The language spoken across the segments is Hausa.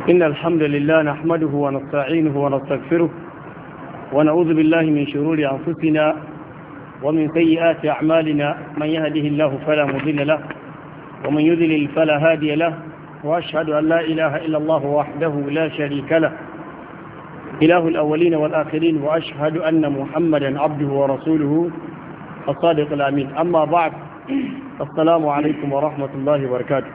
إن الحمد لله نحمده ونستعينه ونستغفره ونعوذ بالله من شرور أنفسنا ومن سيئات أعمالنا من يهده الله فلا مضل له ومن يضلل فلا هادي له وأشهد أن لا إله إلا الله وحده لا شريك له إله الأولين والآخرين وأشهد أن محمدا عبده ورسوله الصادق الأمين أما بعد السلام عليكم ورحمة الله وبركاته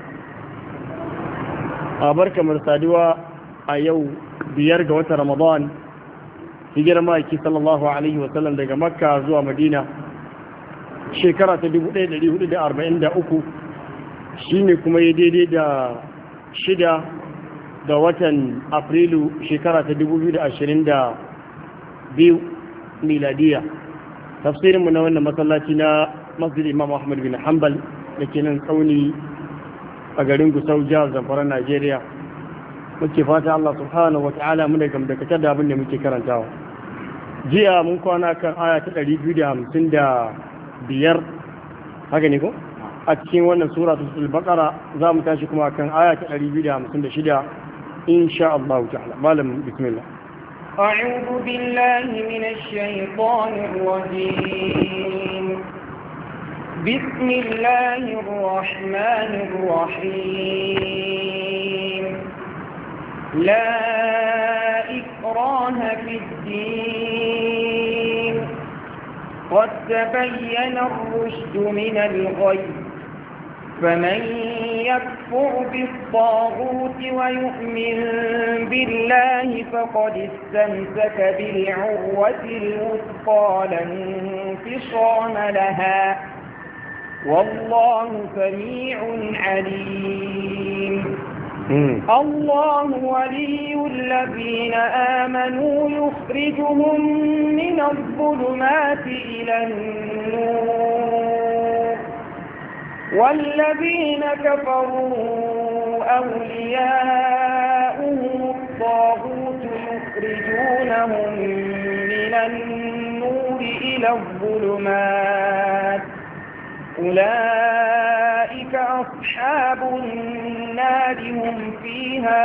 أبارك مرسادوا أيو بيرجع وتر رمضان hijirar ma'aiki sallallahu alaihi wasallam daga makka zuwa madina shekara ta 1443 shine kuma ya daidai da 6 ga watan afrilu shekara ta 2022 miladiya tafsirinmu na wannan masallaci na masjid imam ahmad bin hanbal da ke nan tsauni a garin gusau jihar zamfara najeriya muke fata Allah subhanahu wa ta'ala mu da gamdakatar da abin da muke karantawa jiya mun kwana kan aya ta 255 haka ne ko a cikin wannan sura ta al-baqara za mu tashi kuma kan aya ta 256 insha Allah ta'ala malam bismillah a'udhu billahi minash shaitanir rajim bismillahir rahmanir rahim لا إكراه في الدين قد تبين الرشد من الغي فمن يكفر بالطاغوت ويؤمن بالله فقد استمسك بالعروة الوثقى لا انفصام لها والله سميع عليم الله ولي الذين آمنوا يخرجهم من الظلمات إلى النور والذين كفروا أولياؤهم الطاغوت يخرجونهم من النور إلى الظلمات أولئك أصحاب النار هم فيها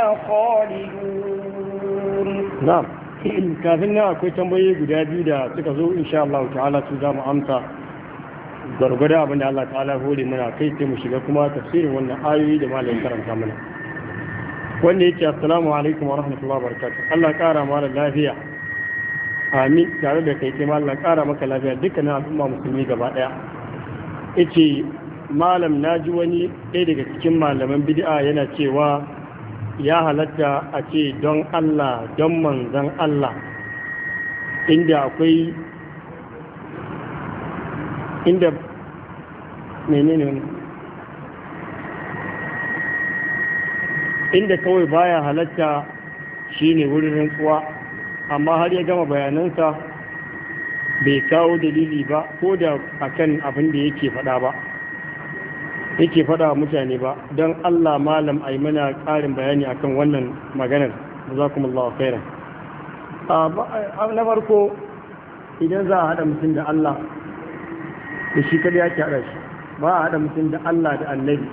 خالدون نعم kafin nan akwai tambayoyi guda biyu da suka zo insha Allah ta'ala su za mu amsa gargada abin da Allah ta'ala hore mana kai sai mu shiga kuma tafsirin wannan ayoyi da malamin karanta mana wanda yake assalamu alaikum wa rahmatullahi wa barakatuh Allah kara mana lafiya amin tare da kai sai Allah kara maka lafiya dukkanin al'umma musulmi gaba daya yace malam naji wani ɗaya daga cikin malaman bid'a yana cewa ya halatta a ce don Allah don manzon Allah inda akwai inda menene inda kawai baya halatta shine wurin rantsuwa amma har ya gama bayanansa bai kawo dalili ba ko da akan abin da yake faɗa ba yake faɗa wa mutane ba don Allah malam ai mana ƙarin bayani akan wannan maganar jazakumullahu khairan na farko idan za a haɗa mutum da Allah da shi kada yake haɗa shi ba a haɗa mutum da Allah da annabi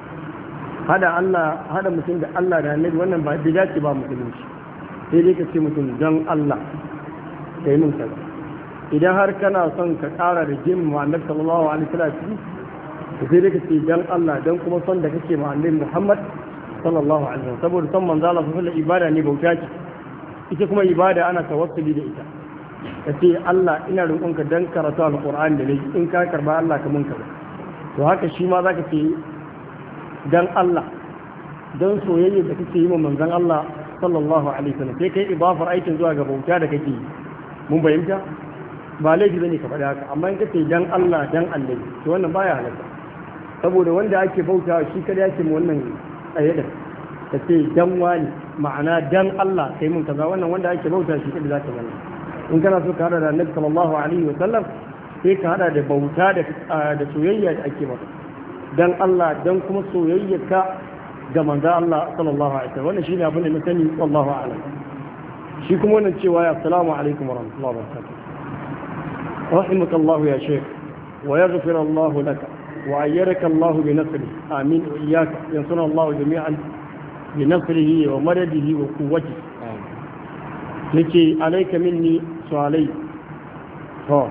haɗa mutum da Allah da annabi wannan ba da ce ba musulunci sai dai ka ce mutum don Allah ka yi mun kaza idan har kana son ka ƙara da jin annabi sallallahu alaihi wasallam sai dai kace dan Allah dan kuma son da kake ma annabi Muhammad sallallahu alaihi wasallam saboda son manzo Allah sallallahu alaihi ibada ne bauta ce ita kuma ibada ana tawassuli da ita kace Allah ina roƙonka dan karatu alqur'ani da nayi in ka karba Allah ka mun kaza to haka shi ma zaka ce dan Allah dan soyayya da kake yi ma manzon Allah sallallahu alaihi wasallam sai kai ibafar aikin zuwa ga bauta da kake mun bayyana ba laifi bane ka faɗa haka amma in kace dan Allah dan annabi to wannan baya halatta saboda wanda ake bauta shi kada yake mu wannan ayyada kace dan wani ma'ana dan Allah kai mun kaza wannan wanda ake bauta shi kada zaka wannan in kana so ka hada da annabi sallallahu alaihi wa sallam sai ka hada da bauta da soyayya da ake masa dan Allah dan kuma soyayyarka ga manzo Allah sallallahu alaihi wa sallam wannan shine abin da na sani wallahu a'lam shi kuma wannan cewa assalamu alaikum wa rahmatullahi wa barakatuh رحمك الله يا شيخ ويغفر الله لك وأيرك الله بنصره آمين وإياك ينصر الله جميعا bi nasrihi wa madadihi wa quwwati nake alayka minni su'alai to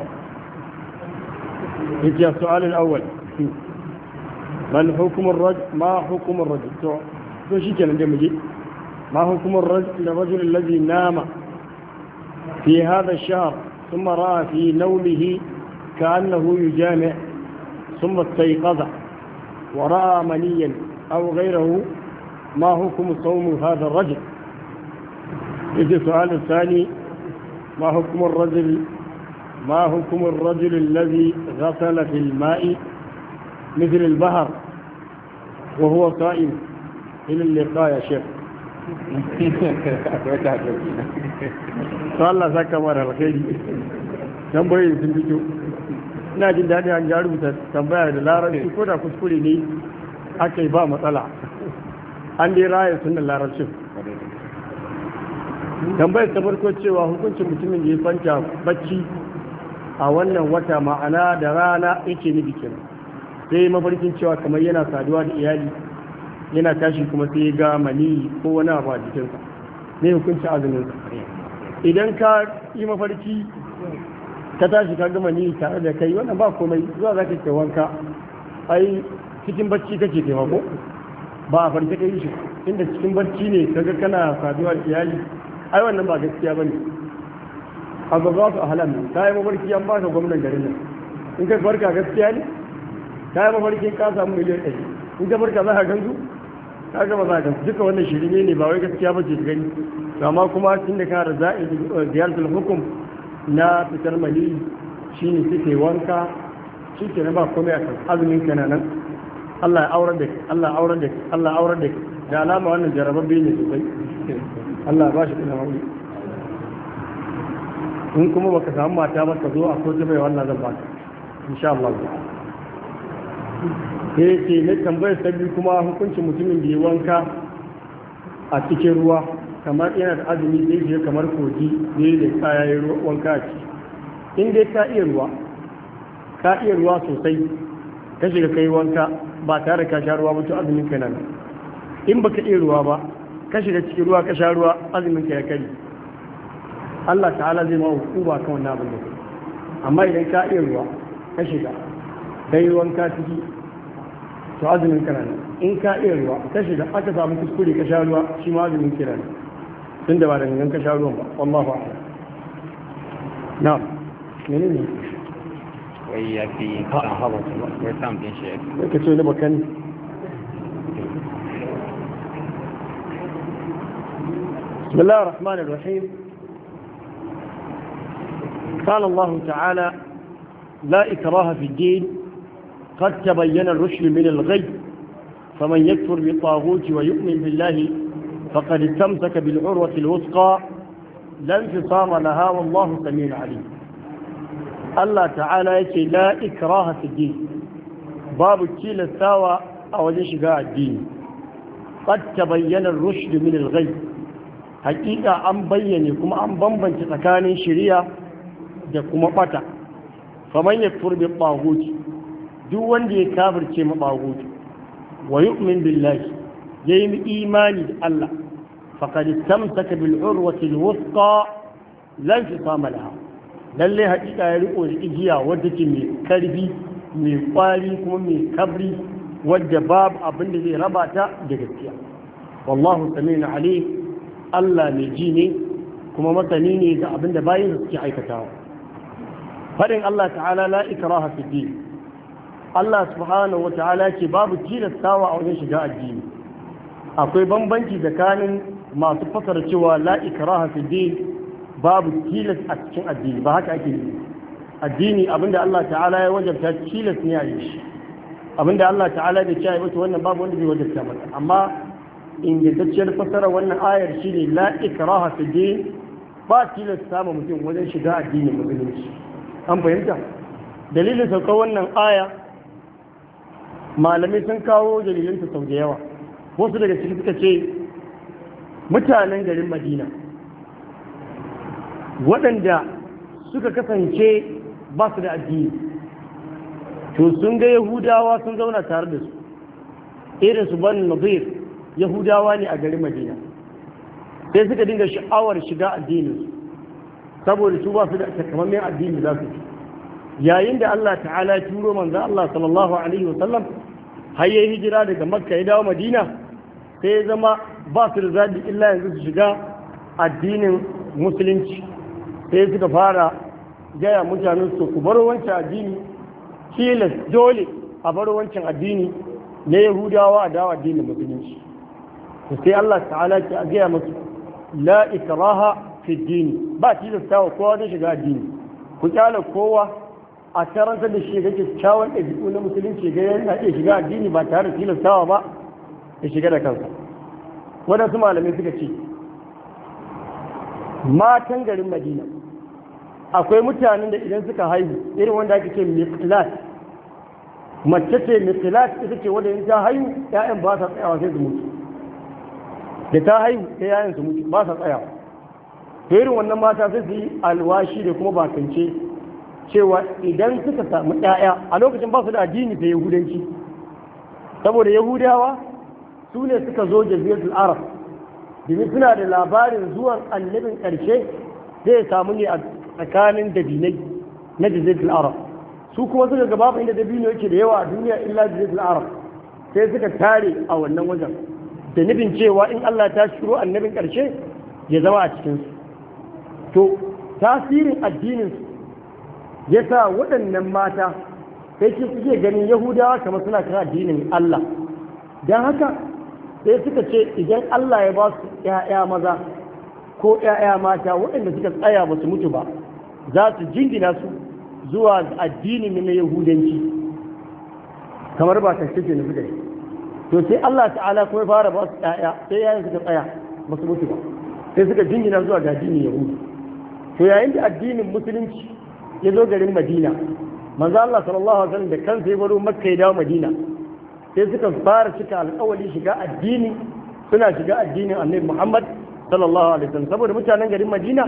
yake السؤال الأول ما حكم الرجل تو شي kenan da muje ما حكم الرجل الذي نام في هذا الشهر ثم رأى في نومه كأنه يجامع ثم استيقظ ورأى منيا أو غيره ما حكم صوم هذا الرجل يجي السؤال الثاني ما حكم الرجل الذي غسل في الماء مثل البحر وهو صائم إلى اللقاء يا شيخ Allah saka mara alkhairi tambayoyin sun fito ina jin daɗi an ja rubuta tambaya da larabci ko da kuskure ne aka yi ba matsala an dai raya sunan larabcin tambayar ta farko cewa hukuncin mutumin da ya kwanta bacci a wannan wata ma'ana da rana yake nufi kenan sai mafarkin cewa kamar yana saduwa da iyali yana tashi kuma sai ga mani ko wani abu a jikinsa ne hukunci azumin sa idan ka yi mafarki ka tashi ka ga mani tare da kai wannan ba komai zuwa za ka ke wanka ai cikin bacci kake taimako ba a farke ka yi shi inda cikin bacci ne kaga kana saduwa da iyali ai wannan ba gaskiya bane a gaba su a halam ta yi mafarki an ba ka gwamnan garin nan in ka farka gaskiya ne ta yi mafarkin ka samu miliyan 100 in ka farka za ka gansu ka gaba za ka gansu duka wannan shirme ne ba wai gaskiya ba ce gani amma kuma tun da kana da ziyartar hukum na fitar mali shi ne suke wanka shi ke na ba komai a kan azumin ka nan Allah ya aurar da Allah ya aurar da Allah ya aurar da da alama wannan jarababbe ne sosai Allah ya ba shi kuma wani in kuma baka samu mata ba ka zo a kotu bai wannan zan baka insha Allah sai ce ne tambayar sabbi kuma hukuncin mutumin da ya wanka a cikin ruwa kamar yana da azumi zai je kamar kogi ne da kaya ya wanka a ciki in dai ka iya ruwa sosai ka shiga kai wanka ba tare ka sha ruwa mutu azumin ka nan in baka iya ruwa ba ka shiga cikin ruwa ka sha ruwa azumin ka ya kari Allah ta'ala zai ma hukuma kan wannan abin da amma idan ka iya ruwa ka shiga kai wanka ciki to azumin ka nan in ka iya ruwa ka shiga aka samu kuskure ka sha ruwa shi ma azumin ka nan tun da ba da gangan ka sha ruwan ba wallahu a'lam na'am menene wai ya fi kan hawa wai sam din shi wai ka ce ni bakan bismillahir rahmanir rahim قال الله تعالى لا إكراه في الدين قد تبين الرشد من الغي فمن يكفر بالطاغوت ويؤمن بالله فقد استمسك بالعروة الوثقى لا انفصام لها والله سميع عليم الله تعالى يقول لا إكراه في الدين باب الكيل الساوى أو الإشقاء الدين قد تبين الرشد من الغي حقيقة أن بينكم أن بمبن تتكاني شريعة دكما قطع فمن يكفر بالطاغوت دون دي كافر كما طاغوت ويؤمن بالله يم إيماني الله فقد استمسك بالعروة الوثقى لا انفصام لها lalle hakika ya riko da igiya wadda ke mai karfi mai kwari kuma mai kabri wadda babu abin da zai raba ta da gaskiya wallahu sami'un alim Allah mai ji ne kuma masani ne ga abin da bayin suke aikatawa fadin Allah ta'ala la ikraha fi din Allah subhanahu wata'ala ce babu tilastawa a wajen shiga addini akwai bambanci tsakanin masu fasara cewa la ikraha fi din babu tilas a cikin addini ba haka ake yi addini abinda Allah ta'ala ya wajabta tilas ne a yi shi abinda Allah ta'ala da cewa wata wannan babu wanda zai wajabta mata amma ingantacciyar fasara wannan ayar shine la ikraha fi din ba tilas sama mutum wajen shiga addinin musulunci an fahimta dalilin saukar wannan aya malamai sun kawo dalilinta sau da yawa wasu daga ciki suka ce mutanen garin Madina waɗanda suka kasance ba su da addini to sun ga yahudawa sun zauna tare da su irin su ban nazir yahudawa ne a garin madina sai suka dinga sha'awar shiga addinin saboda su ba su da takamaiman addini za su ci yayin da Allah ta'ala ya turo manzo Allah sallallahu alaihi wa sallam har yayi hijira daga makka ya dawo madina sai ya zama ba su da zaɓi illa yanzu su shiga addinin musulunci sai suka fara gaya mutanen su ku bar wancan addini tilas dole a bar wancan addini na yahudawa a dawo addinin musulunci sai Allah ta'ala ke a gaya musu la ikraha fi dini ba tilasta wa kowa da shiga addini ku kyala kowa a karanta da shi ga kyakkyawan ɗabi'u na musulunci ga yana iya shiga addini ba tare da tilastawa ba ya shiga da kansa waɗansu malamai suka ce matan garin madina akwai mutanen da idan suka haihu irin wanda ake ce miqlat mace ce miqlat ita ce wanda in ta haihu ƴaƴan ba sa tsayawa sai su mutu da ta haihu sai ƴaƴan su mutu ba sa tsayawa to irin wannan mata sai su yi alwashi da kuma bakance cewa idan suka samu ƴaƴa a lokacin ba su da addini da yahudanci saboda yahudawa su ne suka zo jaziratul arab domin suna da labarin zuwan annabin ƙarshe zai samu ne a tsakanin dabinai na jaziratul arab su kuma suka ga babu inda dabino yake da yawa a duniya illa jaziratul arab sai suka tare a wannan wajen da nufin cewa in Allah ta shiro annabin ƙarshe ya zama a cikinsu to tasirin addininsu ya sa waɗannan mata sai suke ganin yahudawa kamar suna kan addinin Allah don haka sai suka ce idan Allah ya ba su ‘ya'ya maza ko ‘ya'ya mata waɗanda suka tsaya ba su mutu ba za su jingina su zuwa addinin na yahudanci kamar ba ta shi na suka yi to sai Allah ta'ala kuma fara ba su ‘ya'ya sai yayin suka tsaya ba su mutu ba sai suka jingina zuwa ga addinin yahudu to yayin da addinin musulunci ya zo garin madina manzo Allah sallallahu alaihi wasallam da kansa ya baro makka ya dawo madina sai suka fara cika alƙawari shiga addini suna shiga addinin annabi Muhammad sallallahu alaihi wasallam saboda mutanen garin madina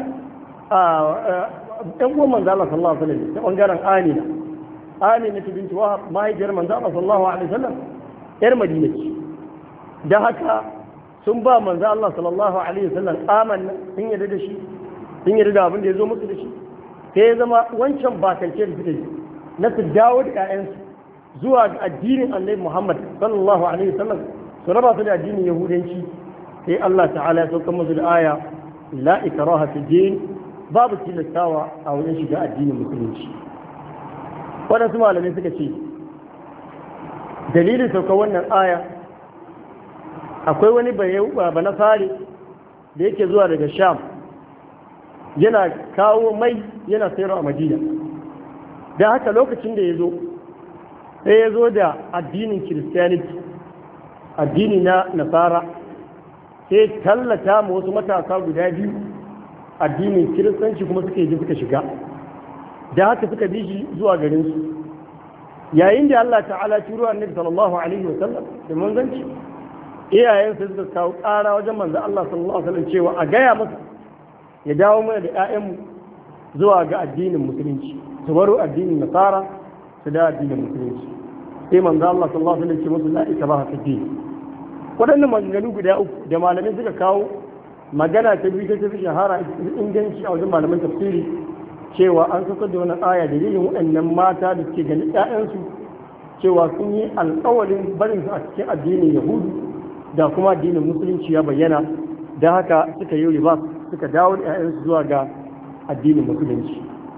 ɗan uwan manzo Allah sallallahu alaihi wasallam ta bangaren Amina ta binti Wahab mahaifiyar manzo Allah sallallahu alaihi wasallam yar madina ce da haka sun ba manzo Allah sallallahu alaihi wasallam amanna sun yarda da shi sun yarda da abin da ya zo musu da shi sai ya zama wancan bakance da suka yi na su dawo da 'ya'yansu zuwa ga addinin annabi Muhammad sallallahu alaihi wasallam su raba su da addinin yahudanci sai Allah ta'ala ya sauka musu da aya la ikraha fi din babu tilastawa a wajen shiga addinin musulunci waɗansu malamai suka ce dalilin sauka wannan aya akwai wani ba na fari da yake zuwa daga sham yana kawo mai yana sayarwa a madina da haka lokacin da ya zo sai ya zo da addinin kiristiyaniti addini na nasara sai tallata ma wasu matasa guda biyu addinin kiristanci kuma suka yi suka shiga da haka suka bi shi zuwa garinsu yayin da Allah ta'ala turo annabi sallallahu alaihi wa sallam da manzanci iyayensa suka kawo ƙara wajen manzo Allah sallallahu alaihi wa sallam cewa a gaya masa ya dawo mana da 'ya'yanmu zuwa ga addinin musulunci su baro addinin nasara su da addinin musulunci sai manzo Allah sallallahu alaihi wasallam ce musu la ikraha fi din wadannan maganganu guda uku da malamai suka kawo magana ta biyu ta fi shahara inganci a wajen malaman tafsiri cewa an saukar da wani aya dalilin waɗannan mata da suke ganin 'ya'yansu cewa sun yi alƙawarin barin su a cikin addinin yahudu da kuma addinin musulunci ya bayyana da haka suka yi riba suka dawo da 'ya'yansu zuwa ga addinin musulunci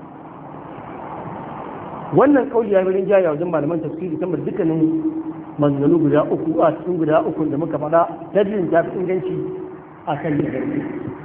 wannan kauli ya wurin jaya wajen malaman tafsiri kamar dukkanin manzanni guda uku a cikin guda uku da muka faɗa dalilin ta fi inganci a kan yi garbi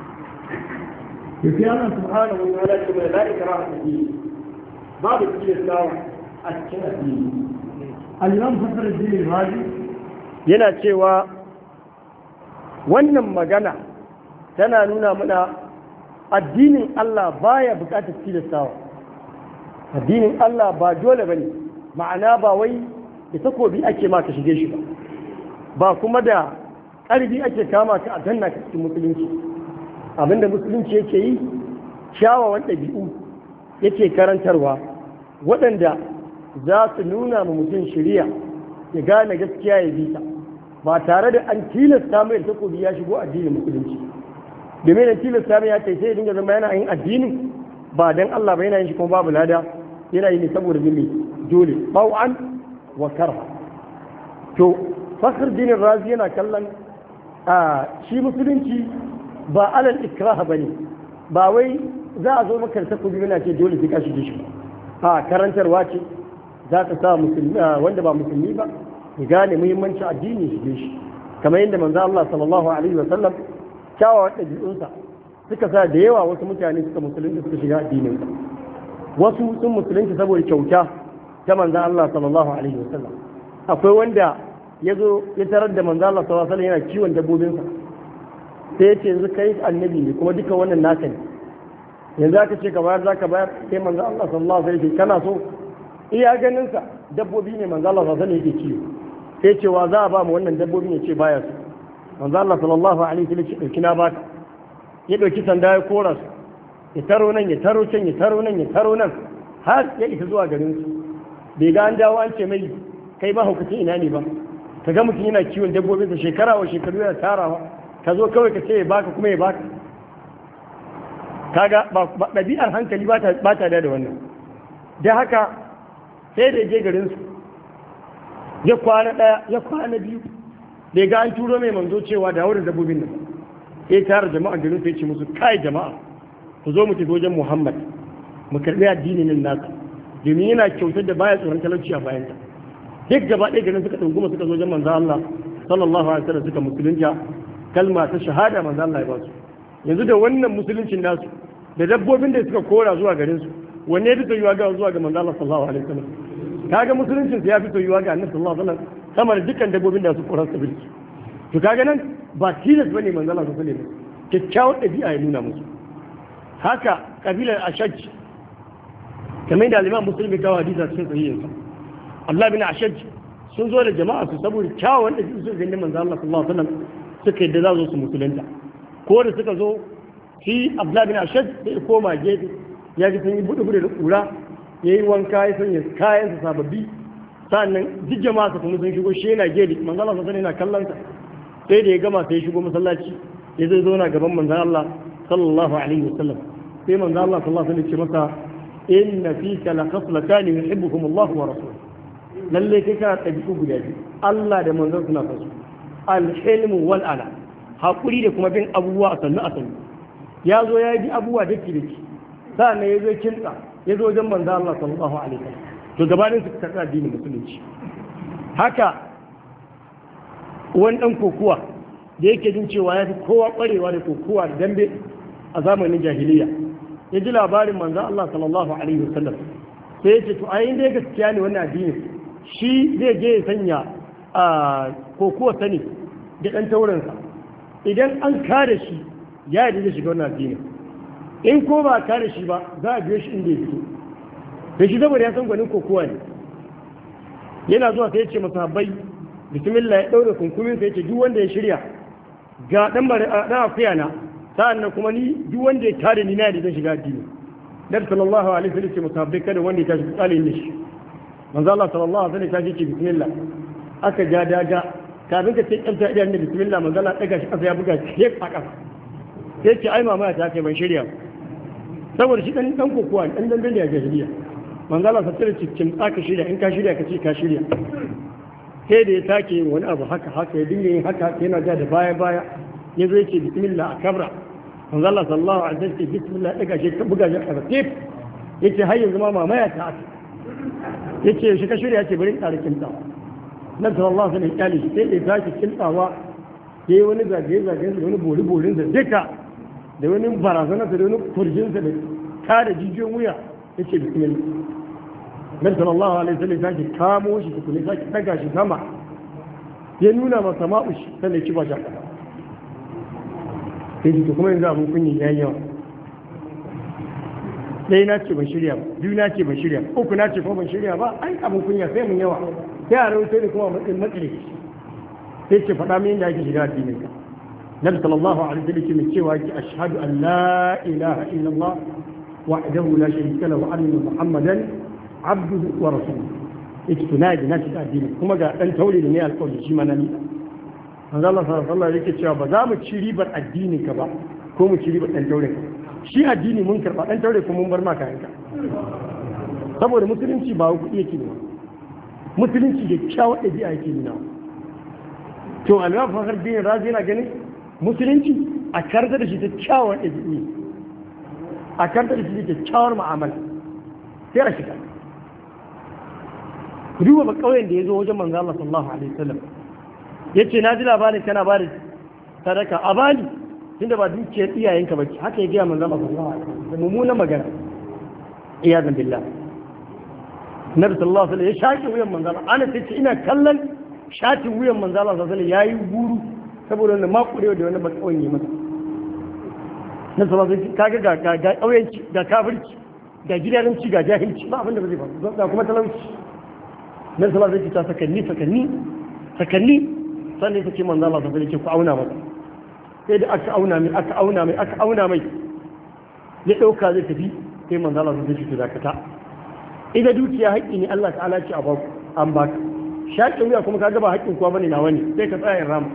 yafi Allah subhanahu wa ta'ala ce mai la'ika rahmatu babu tilastawa a cikin addini al-imam fasar addinin raji yana cewa wannan magana tana nuna mana addinin Allah baya bukatar tilastawa addinin Allah ba dole bane ma'ana ba wai da takobi ake ma ka shige shi ba kuma da ƙarfi ake kama ka a danna ka cikin musulunci abinda musulunci yake yi kyawawan ɗabi'u yake karantarwa waɗanda za su nuna ma mutum shari'a ya gane gaskiya ya bi ta ba tare da an tilasta mai takobi ya shigo addinin musulunci domin da tilasta mai ya ce sai ya dinga zama yana yin addinin ba dan Allah ba yana yin shi kuma babu lada yana yi ne saboda gilli dole bau'an wa karha to Fakhruddin Razi yana kallon shi musulunci ba alal ikraha bane ba wai za a zo maka takobi yana ce dole sai ka shige shi a karantarwa ce za ta sa musulmi wanda ba musulmi ba ya gane muhimmancin addini shige shi kamar yadda manzo Allah sallallahu alaihi wa sallam kyawawan ɗabi'unsa suka sa da yawa wasu mutane suka musulunci suka shiga addinin wasu sun musulunci saboda kyauta ta manzo Allah sallallahu alaihi wa sallam akwai wanda ya zo ya tarar da manzo Allah sallallahu alaihi wa sallam yana kiwon dabbobinsa sai ya ce yanzu kai annabi ne kuma duka wannan naka ne yanzu aka ce ka bayar zaka bayar sai manzo Allah sallallahu alaihi wa sallam kana so iya ganin sa dabbobi ne manzo Allah sallallahu alaihi wa sallam yake kiwo sai cewa za a ba mu wannan dabbobin ya ce baya su manzo Allah sallallahu alaihi wa sallam ya dauki na baka ya dauki sanda ya kora su ya taro nan ya taro can ya taro nan ya taro nan har ya isa zuwa garin su bai ga an dawo an ce mai kai ba hukuncin ina ne ba ka ga mutum yana kiwon dabbobin sa shekara wa shekaru yana tarawa ka zo kawai ka ce ya baka kuma ya baka kaga ba ɗabi'ar hankali ba ta da wannan da haka sai da je garin su ya kwana ɗaya ya kwana biyu bai ga an turo mai manzo cewa da wurin dabbobin nan sai tara jama'a garin sai ce musu kai jama'a ku zo mu tafi wajen Muhammad mu karɓi addinin nan nasa domin yana kyautar da baya tsoron talauci a bayanta duk gaba ɗaya garin suka ɗunguma suka zo wajen manzo Allah sallallahu alaihi wasallam suka musulunta kalma ta shahada manzo Allah ya ba su yanzu da wannan musuluncin nasu da dabbobin da suka kora zuwa garin su wanne ya fi soyuwa ga zuwa ga manzo Allah sallallahu alaihi wasallam kaga musuluncin ya fi soyuwa ga annabi sallallahu alaihi wasallam sama da dukkan dabbobin da su kora su bilki to kaga nan ba tilas bane manzo Allah sallallahu alaihi wasallam kyakkyawar ɗabi'a ya nuna musu haka kabilar ashaj kamar da al-Imam Muslim ya kawo hadisi cikin sahihinsa Allah bin ashaj sun zo da jama'a su saboda kyawun ɗabi'u su ganin manzo Allah sallallahu alaihi wasallam suka yadda za su musulunta ko da suka zo shi Abdullah bin Ashad da ya koma gefe ya ji sun yi buɗe da ƙura ya yi wanka ya sanya kayansa sababbi sannan duk jama'a kuma sun shigo shi yana gefe manzo Allah sallallahu alaihi wasallam yana kallon sa sai da ya gama sai ya shigo masallaci ya zai zauna gaban manzo Allah sallallahu alaihi wasallam sai manzo Allah sallallahu alaihi wasallam ya ce masa inna fika la khaslatan yuhibbukum Allah wa rasuluhu lalle kai ka ɗabi'u guda biyu Allah da manzon suna son su al-hilmu wal ala hakuri da kuma bin abubuwa a sannu a sannu ya zo ya bi abubuwa dake dake sannan ya zo kinta ya zo wajen manzo Allah sallallahu alaihi wasallam to gabanin su karɓi addinin musulunci haka wani dan kokuwa da yake jin cewa ya fi kowa ƙwarewa da kokuwa da dambe a zamanin jahiliya ya ji labarin manzo Allah sallallahu alaihi wasallam sai ya ce to ayin da ya gaskiya ne wannan addinin shi zai je ya sanya a kokuwa sani da ɗan taurinsa idan an kare shi ya yi da shiga wannan addinin in ko ba kare shi ba za a biyo shi inda ya fito da shi saboda ya san gwanin kokuwa ne yana zuwa sai ya ce masahabbai bismillah ya ɗaure kunkumin sai ya ce duk wanda ya shirya ga ɗan akuya na sa'an nan kuma ni duk wanda ya tare ni na da zan shiga addini nabi sallallahu alaihi wasallam ce musabbai kada wanda ya tashi tsalin da shi manzo Allah sallallahu alaihi wasallam ya ce bismillah aka ja daga kafin ka ce kanta idan da bismillah manzo Allah daga shi kasa ya buga shi a kasa sai ce ai mama ta kai ban shirya saboda shi dan kokuwa dan dan da jahiliya manzo Allah sai ce cikin aka shirya in ka shirya ka ce ka shirya sai da ya sake yin wani abu haka haka ya dinga yin haka yana ja da baya baya ya zo yake bismillah a kabra manzo Allah sallallahu alaihi wasallam ce bismillah daga shi ka buga shi a kasa sai yace har yanzu ma mamaya ta aka yace shi ka shirya ce bari tsare kintawa nan sallallahu alaihi wasallam sai da ya sake kintawa yayi wani zagaye zagaye da wani bori borin da duka da wani barazana da wani furjin sa da kada jijiyoyin wuya yace bismillah nan sallallahu alaihi wasallam sake kamo shi tukuni sake daga shi sama ya nuna masa ma'ushi sai ya ci ba shaka sai ji kuma yanzu abin kunyi ya yawa ɗaya na ce ban shirya ba biyu na ce ban shirya uku na ce kuma ban shirya ba ai abin kunya sai mun yawa sai a rahoto da kuma matsayin matsiri sai ce faɗa min yadda ake shiga addinin ka nabi sallallahu alaihi wasallam ce mai cewa ki ashhadu an la ilaha illallah wahdahu la sharika lahu wa anna muhammadan abduhu wa rasuluhu yake tuna da na shiga addinin kuma ga dan taure da ne alƙawari shi ma na ni manzo Allah sallallahu alaihi wasallam yake cewa ba za mu ci ribar addini ka ba ko mu ci ribar dan taure ka shi addini mun karba dan taure ko mun bar ma kayanka saboda musulunci ba kuɗi yake ne musulunci da kyawun ɗabi'a yake nuna to al-Imam Fakhruddin Razi yana ganin musulunci a karta da shi ta kyawun ɗabi'a a karta da shi ta kyawun mu'amala sai a shiga duba ba kauyen da ya zo wajen manzo Allah sallallahu alaihi wasallam yace na ji labarin kana ba da sadaka a bani tunda ba dukiyar iyayenka bace haka ya ga manzo Allah sallallahu alaihi wasallam da mummunan magana iyazan billah Nabi sallallahu alaihi wasallam ya shaki wuyan manzo Allah ana ce ina kallon shatin wuyan manzo Allah sallallahu alaihi wasallam yayi guru saboda wannan makurewa da wannan bakawon yi masa na sallallahu alaihi kaga ga kauyenci ga kafirci ga gidanci ga jahilci ba abin da ba zai faru ga kuma talauci na sallallahu alaihi ta sakanni sannan ta ce manzo Allah sallallahu alaihi ku auna masa sai da aka auna mai ya dauka zai tafi sai manzo Allah sallallahu alaihi dakata idan dukiya haƙƙi ne Allah ta'ala ce a baku an baka shaƙin wuya kuma kaga ba haƙƙin kuwa bane nawa ne sai ka tsaya rama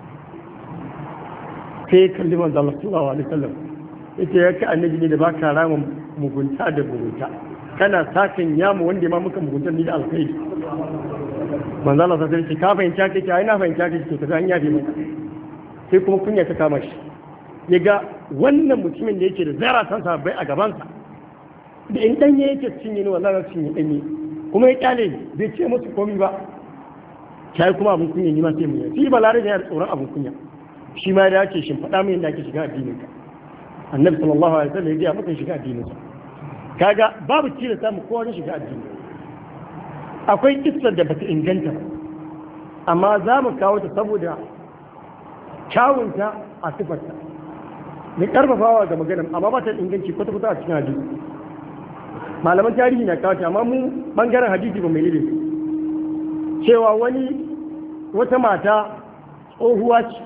sai kalli manzo Allah sallallahu alaihi wasallam yace ya ka annabi ne da baka rama mugunta da mugunta kana sakin yamu wanda ma muka mugunta ni da alkhairi manzo Allah sai ce ka fahimta kake ai na fahimta kake to kaga an yafe maka sai kuma kunya ta kama shi yaga wannan mutumin da yake da zara san sabai a gaban sa da in danye yake cinye ni wallahi cinye danye kuma ya kyale bai ce musu komai ba kai kuma abun kunya ni ma sai mu yi shi balare da tsoron abun kunya shi ma da yake shin faɗa min yadda ake shiga addinin ka annabi sallallahu alaihi wasallam ya ga maka shiga addinin sa kaga babu tilasta mu kowa shiga addini akwai kissar da bata inganta ba amma za mu kawo ta saboda kyawunta a sifarta mai karfafawa ga maganar amma ba ta inganci kwata-kwata a cikin hadisi malaman tarihi na kawo ta amma mu bangaren hadisi ba mai lili cewa wata mata tsohuwa ce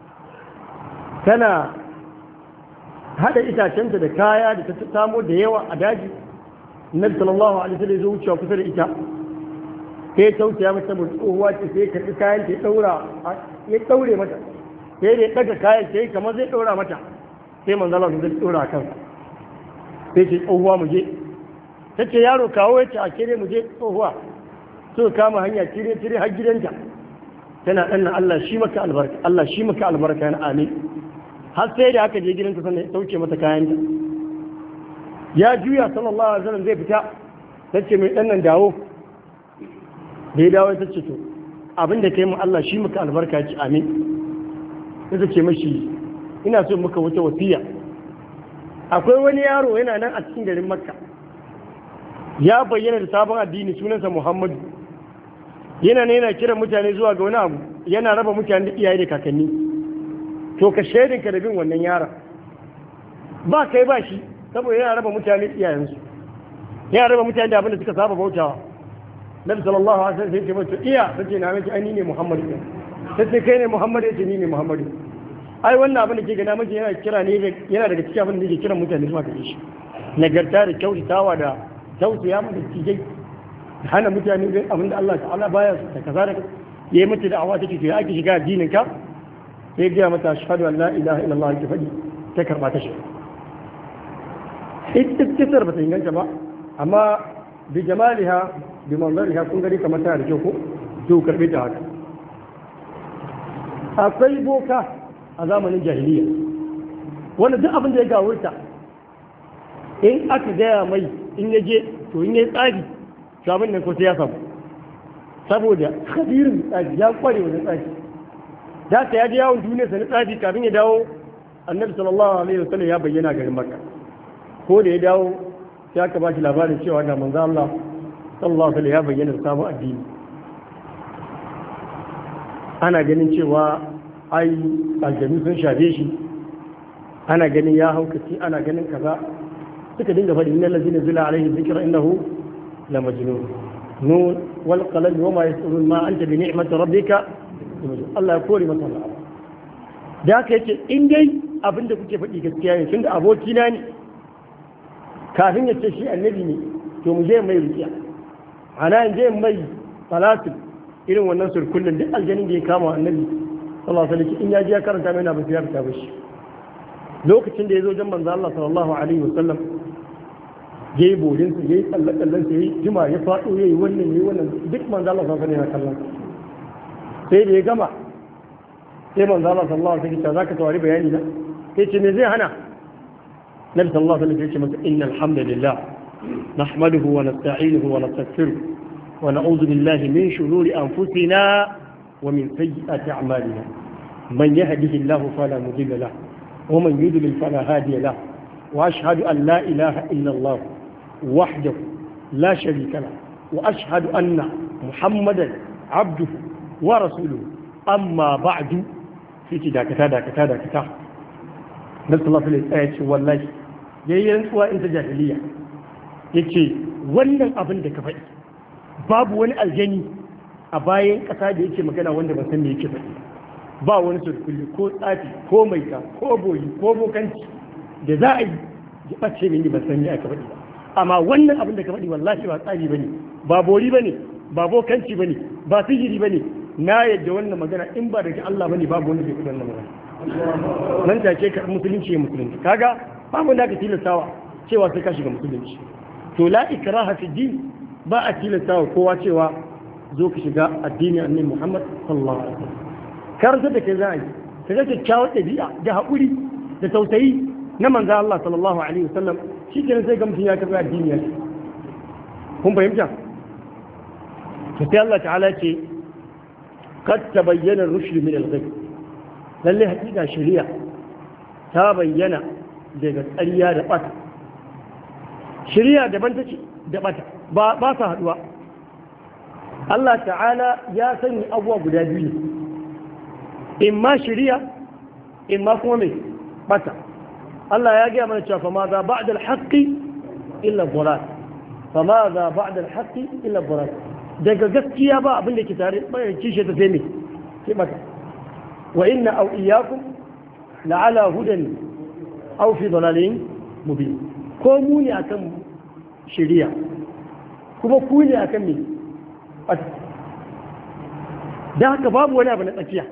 tana hada itacenta da kaya da ta samo da yawa a daji nabi sallallahu alaihi wasallam ya wucewa kusa da ita sai ya tausaya mata saboda tsohuwa ce sai ya karbi kayan ta ya daure mata sai da ya daga kayan ta kamar zai daura mata sai manzo Allah zai daura kansa sai ce tsohuwa mu je tace yaro kawo yace a kire mu je tsohuwa so kama hanya kire har gidanta tana danna Allah shi maka albarka Allah shi maka albarka yana amin har sai da aka je gidanta sannan ya sauke mata kayanta ya juya sallallahu alaihi wasallam zai fita tace mai dan nan dawo da ya dawo ta ce to abinda kai mu Allah shi maka albarka ci amin sai ce mashi ina so muka wata wasiya akwai wani yaro yana nan a cikin garin Makka ya bayyana da sabon addini sunansa Muhammadu yana ne yana kiran mutane zuwa ga wani abu yana raba mutane da iyaye da kakanni to ka shaidinka da bin wannan yaron ba kai ba shi saboda yana raba mutane iyayensu yana raba mutane da abin da suka saba bautawa nabi sallallahu alaihi wasallam sai ce mata iya sace na miki ai ni ne Muhammadu sai kai ne Muhammadu yace ni ne Muhammadu ai wannan abin da ke gana miki yana kira ne yana daga cikin abin da yake kiran mutane zuwa ga shi nagarta da kyautatawa da tausaya mu da tijai hana mutane abin da Allah ta'ala baya su da kaza da yayi mata da awa take to ya ake shiga addinin ka sai ga mata ashhadu an la ilaha illallah ki fadi ta karba ta shi ita kisar ba ta inganta ba amma bi jamaliha bi manzariha kun gari kamar ta da kyau ko to karbe ta haka akwai boka a zamanin jahiliya wanda duk abin da ya gawurta in aka gaya mai in ya je to in ya tsari sabon nan ko sai ya samu saboda khabirin tsari ya kware wajen tsari da ta ya je yawon duniya sa na tsari kafin ya dawo annabi sallallahu alaihi wasallam ya bayyana garin makka ko da ya dawo sai aka ba shi labarin cewa ga manzo Allah sallallahu alaihi ya bayyana da sabon addini ana ganin cewa ai aljanu sun shafe shi ana ganin ya haukaci ana ganin kaza suka dinga faɗi innal ladina zila alaihi dhikra innahu la majnun nun wal qalam wa ma yas'alun ma anta bi ni'mati rabbika Allah ya kore masa Allah da haka yace in dai abinda kuke faɗi gaskiya ne tunda abokina ne kafin ya ce shi annabi ne to mu je mai rukiya ana in je mai salatin irin wannan surkullin duk aljanin da ya kama annabi sallallahu alaihi wasallam in ya ji ya karanta mai na ba ya fita ba shi lokacin da ya zo jan manzo Allah sallallahu alaihi wasallam ya yi bodin su ya yi tsalle-tsallen su ya yi jima ya faɗo ya yi wannan duk manzo Allah sallallahu alaihi wasallam kallon sai da ya gama sai manzo Allah sallallahu alaihi wasallam zaka tawari bayani na sai ce me zai hana nabi sallallahu alaihi wasallam ya ce masa innal hamdalillah nahmaduhu wa nasta'inuhu wa nastaghfiruh wa na'udhu billahi min shururi anfusina wa min sayyiati a'malina man yahdihillahu fala mudilla lahu wa man yudlil fala hadiya lahu wa ashhadu an la ilaha illa Allah wahdahu la sharika lahu wa ashhadu anna muhammadan abduhu wa rasuluhu amma ba'du sai dakata na sallallahu alaihi wasallam ce wallahi yayin rantsuwa in ta jahiliya yace wannan abin da ka faɗi babu wani aljani a bayan ƙasa da yake magana wanda ban san me yake faɗi ba wani sulkulli ko tsafi ko maita ko boyi ko bokanci da za a yi ya ɓace mini ban san me aka faɗi ba amma wannan abin da ka faɗi wallahi ba tsari bane ba bori bane ba bokanci bane ba sihiri bane na yadda wannan magana in ba daga Allah bane babu wanda zai kudin wannan magana nan take ka musulunci ya musulunci kaga babu da ka tilastawa cewa sai ka shiga musulunci to la ikraha fi din ba a tilastawa kowa cewa zo ka shiga addini annabi Muhammad sallallahu alaihi wasallam karanta da kai za a yi ka ga kyakkyawar ɗabi'a da haƙuri da tausayi na manzo Allah sallallahu alaihi wasallam shi kenan sai ga mutum ya karɓi addini ya kun fahimta to sai Allah ta'ala ce قد تبين الرشد من الغي lalle hakika shari'a ta bayyana daga ƙarya da ɓata shari'a daban take da ɓata ba sa haɗuwa Allah ta'ala ya sanya abuwa guda biyu in ma shari'a in ma kuma mai ɓata Allah ya gaya mana cewa fama za ba'da al-haqqi illa dhalal fama za ba'da al-haqqi illa dhalal daga gaskiya ba abin da ke tare bayan kishe ta sai ne sai mata wa inna aw iyyakum la'ala hudan aw fi dalalin mubin ko mu ne akan shari'a kuma ku ne akan me da haka babu wani abu na tsakiya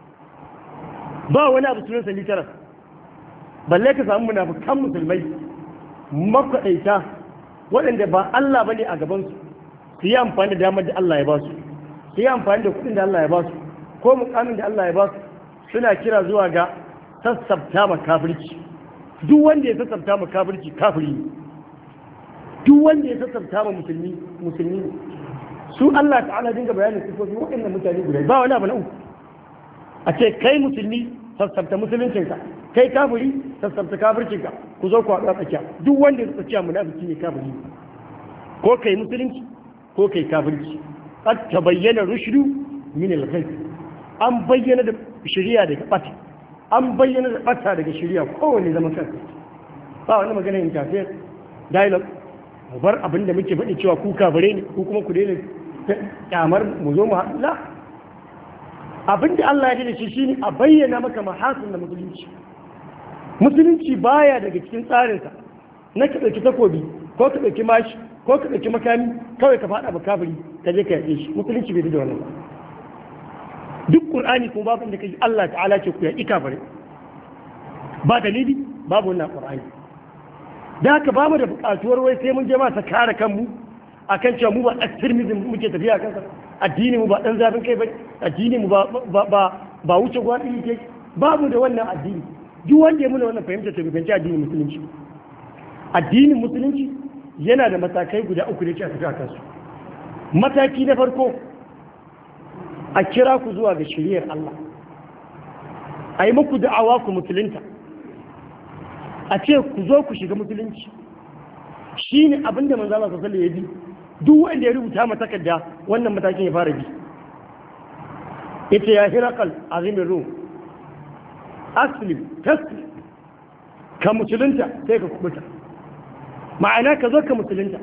ba wani abu sunan sani taras balle ka samu munafikan musulmai makwaɗaita waɗanda ba Allah bane a gabansu su yi amfani da damar da Allah ya ba su su yi amfani da kudin da Allah ya ba su ko mukamin da Allah ya ba su suna kira zuwa ga sassabta ma kafirci duk wanda ya sassabta ma kafirci kafiri ne duk wanda ya sassabta ma musulmi ne su Allah ta'ala dinga bayanin sifofin waɗannan mutane guda ba wani abu na uku a ce kai musulmi sassabta musuluncinka kai kafiri sassabta kafircinka ku zo ku haɗu a tsakiya duk wanda ya tsakiya munafiki ne kafiri ko kai musulunci ko kai kafirci qad tabayyana rushdu min al-ghayb an bayyana da shari'a daga bata an bayyana da bata daga shari'a kowanne zaman kansa ba wani magana interface dialogue mu bar abin da muke faɗi cewa ku kafire ne ku kuma ku daina kyamar mu zo mu haɗu abin da Allah ya da shi shine a bayyana maka mahasin da musulunci baya daga cikin tsarinsa na ka ɗauki takobi ko ka ɗauki mashi ko ka ɗauki makami kawai ka faɗa ba kafiri ka je ka yaƙe shi musulunci bai da wannan ba duk qur'ani kuma babu inda kaji Allah ta'ala ce ku yaƙi kafire ba dalili babu wannan qur'ani da haka ba mu da buƙatuwar wai sai mun je ma ta kare kanmu akan cewa mu ba extremism muke tafiya kansa addini mu ba dan zafin kai ba addini mu ba wuce gwadi yake babu da wannan addini duk wanda ya muna wannan fahimta ta bibanci addinin musulunci addinin musulunci yana da matakai guda uku da ke a tafi a kansu mataki na farko a kira ku zuwa ga shiriyar Allah a yi muku da'awa ku musulunta a ce ku zo ku shiga musulunci shi ne abinda manzo Allah sallallahu alaihi wasallam ya bi duk wanda ya rubuta mata takarda wannan matakin ya fara bi ita ya hirakal azimin rum aslim taslim ka musulunta sai ka kubuta ma'ana ka zo ka musulunta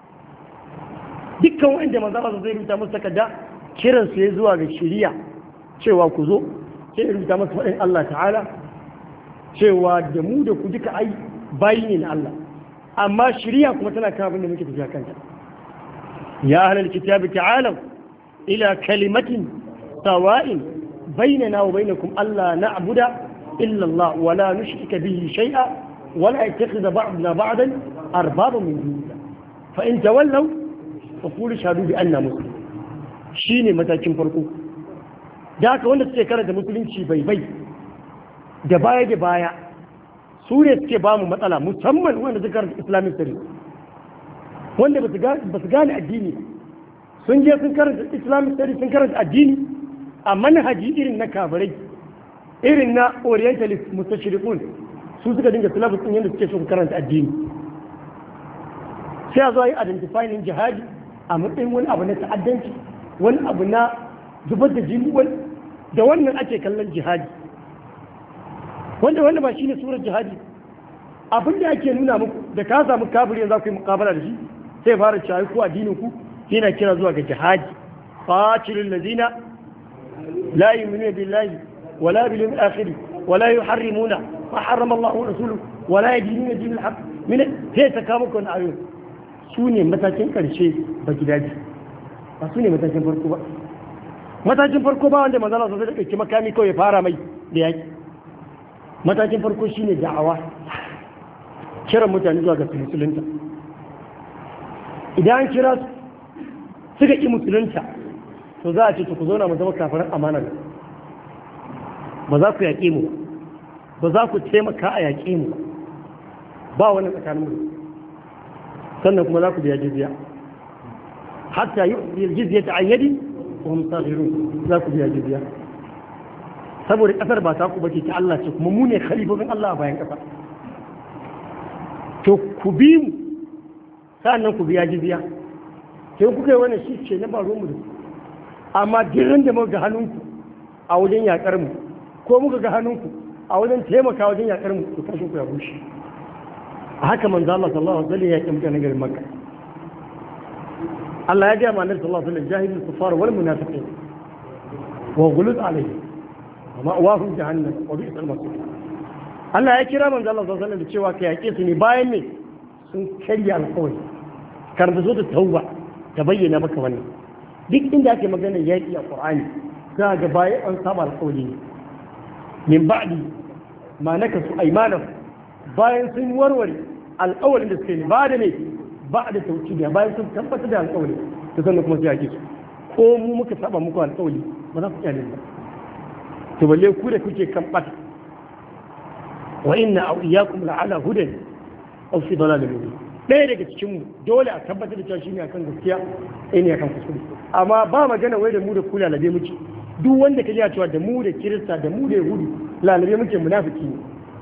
dukkan wanda manzo Allah zai rubuta musu takarda kiran su ya zuwa ga shari'a cewa ku zo sai rubuta musu faɗin Allah ta'ala cewa da mu da ku duka ai bayi ne na Allah amma shari'a kuma tana kawo abin da muke tafiya kanta ya ahlal kitabi ta'alu ila kalimatin sawa'in bainana wa bainakum alla na'budu illa Allah wa la nushrika bihi shay'a wa la yattakhidha ba'duna ba'dan arbaba min dunillah fa in tawallaw fa qulu shahadu bi anna muslimun shine matakin farko da haka wanda suke karanta musulunci bai da baya su ne suke ba mu matsala musamman wanda suka karanta islamic studies wanda ba su gane addini sun je sun karanta islamic studies sun karanta addini a manhaji irin na kafirai irin na orientalist mustashriqun su suka dinga syllabus din yadda suke so ku karanta addini sai a zo yi identifying jihadi a matsayin wani abu na ta'addanci wani abu na zubar da jini da wannan ake kallon jihadi wanda ba shine surar jihadi abin da ake nuna muku da ka samu kafiri yanzu ku yi mukabala da shi sai fara cewa ku addinin ku yana kira zuwa ga jihadi qatilul ladina la yu'minuna billahi wala bil yawmil akhir wala yuharrimuna ma harrama Allah wa rasuluhu wala yadinuna dinal haqq min sai ta kama ku ayo su ne matakin karshe ba gidaje ba su ne matakin farko ba matakin farko ba wanda manzo Allah sai da dauki makami kawai ya fara mai da yaki matakin farko shine da'awa kiran mutane zuwa ga musulunta idan an kira su suka ƙi musulunta to za a ce ku zauna mu zama kafiran amana ba za ku yaƙe mu ba za ku taimaka a yaƙe mu ba wani tsakanin mu sannan kuma za ku biya jizya hatta yi jizya ta an yadi wa musafirun za ku biya jizya saboda ƙasar ba ta ku bace ta Allah ce kuma mu ne khalifofin Allah a bayan ƙasa to ku bi mu sannan ku biya jizya sai kuka yi wannan shi ce na baro mu da amma dirin da muka ga hannunku a wajen yakar mu ko muka ga hannunku a wajen taimaka wajen yakar mu to kashin ku ya bushe a haka manzo Allah sallallahu alaihi wasallam ya kimta na garin Makka Allah ya ga manzo sallallahu alaihi wasallam jahilul kuffar wal munafiqin wa ghulud alaihim wa ma'wahum jahannam wa bi'sal masir Allah ya kira manzo Allah sallallahu alaihi wasallam da cewa ka yake su ne bayan ne sun karya alƙawari karanta zo da tauba ta bayyana maka wannan duk inda ake magana yaƙi a Qur'ani za ga bayan an saba alƙawari ne min ba'di ma nakasu aymanahum bayan sun warware alƙawarin da suka yi ba da ne ba da tauhidi bayan sun tabbatar da alƙawari to sannan kuma sai yake ko mu muka saba muku alƙawari ba za ku kyale ba to balle ku da kuke kan bata wa inna aw iyyakum la'ala hudan aw fi dalalin mubin ɗaya daga cikinmu dole a tabbatar da cewa shi ne akan gaskiya ɗaya ne akan kuskure amma ba magana wai da mu da ku lalabe muke duk wanda ka jiya cewa da mu da kirista da mu da yahudu lalabe muke munafiki ne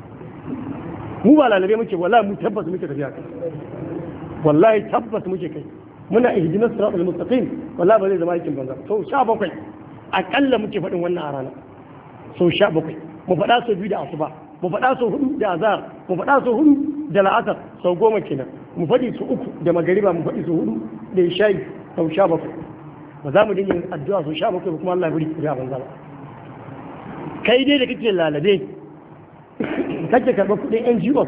mu ba lalabe muke wallahi mu tabbas muke tafiya kai wallahi tabbas muke kai muna ihdinas siratal mustaqim wallahi ba zai zama aikin banza sau 17 akalla muke faɗin wannan a rana sau 17 mu faɗa sau 2 da asuba mu faɗa sau 4 da azhar mu faɗa sau 4 da la'asar sau 10 kenan mu faɗi su 3 da magariba mu faɗi su 4 da isha'i sau 17 ba za mu dinga addu'a sau 17 ba kuma Allah ya bari kuri'a banza ba kai dai da kake lalabe kake karɓar kuɗin NGO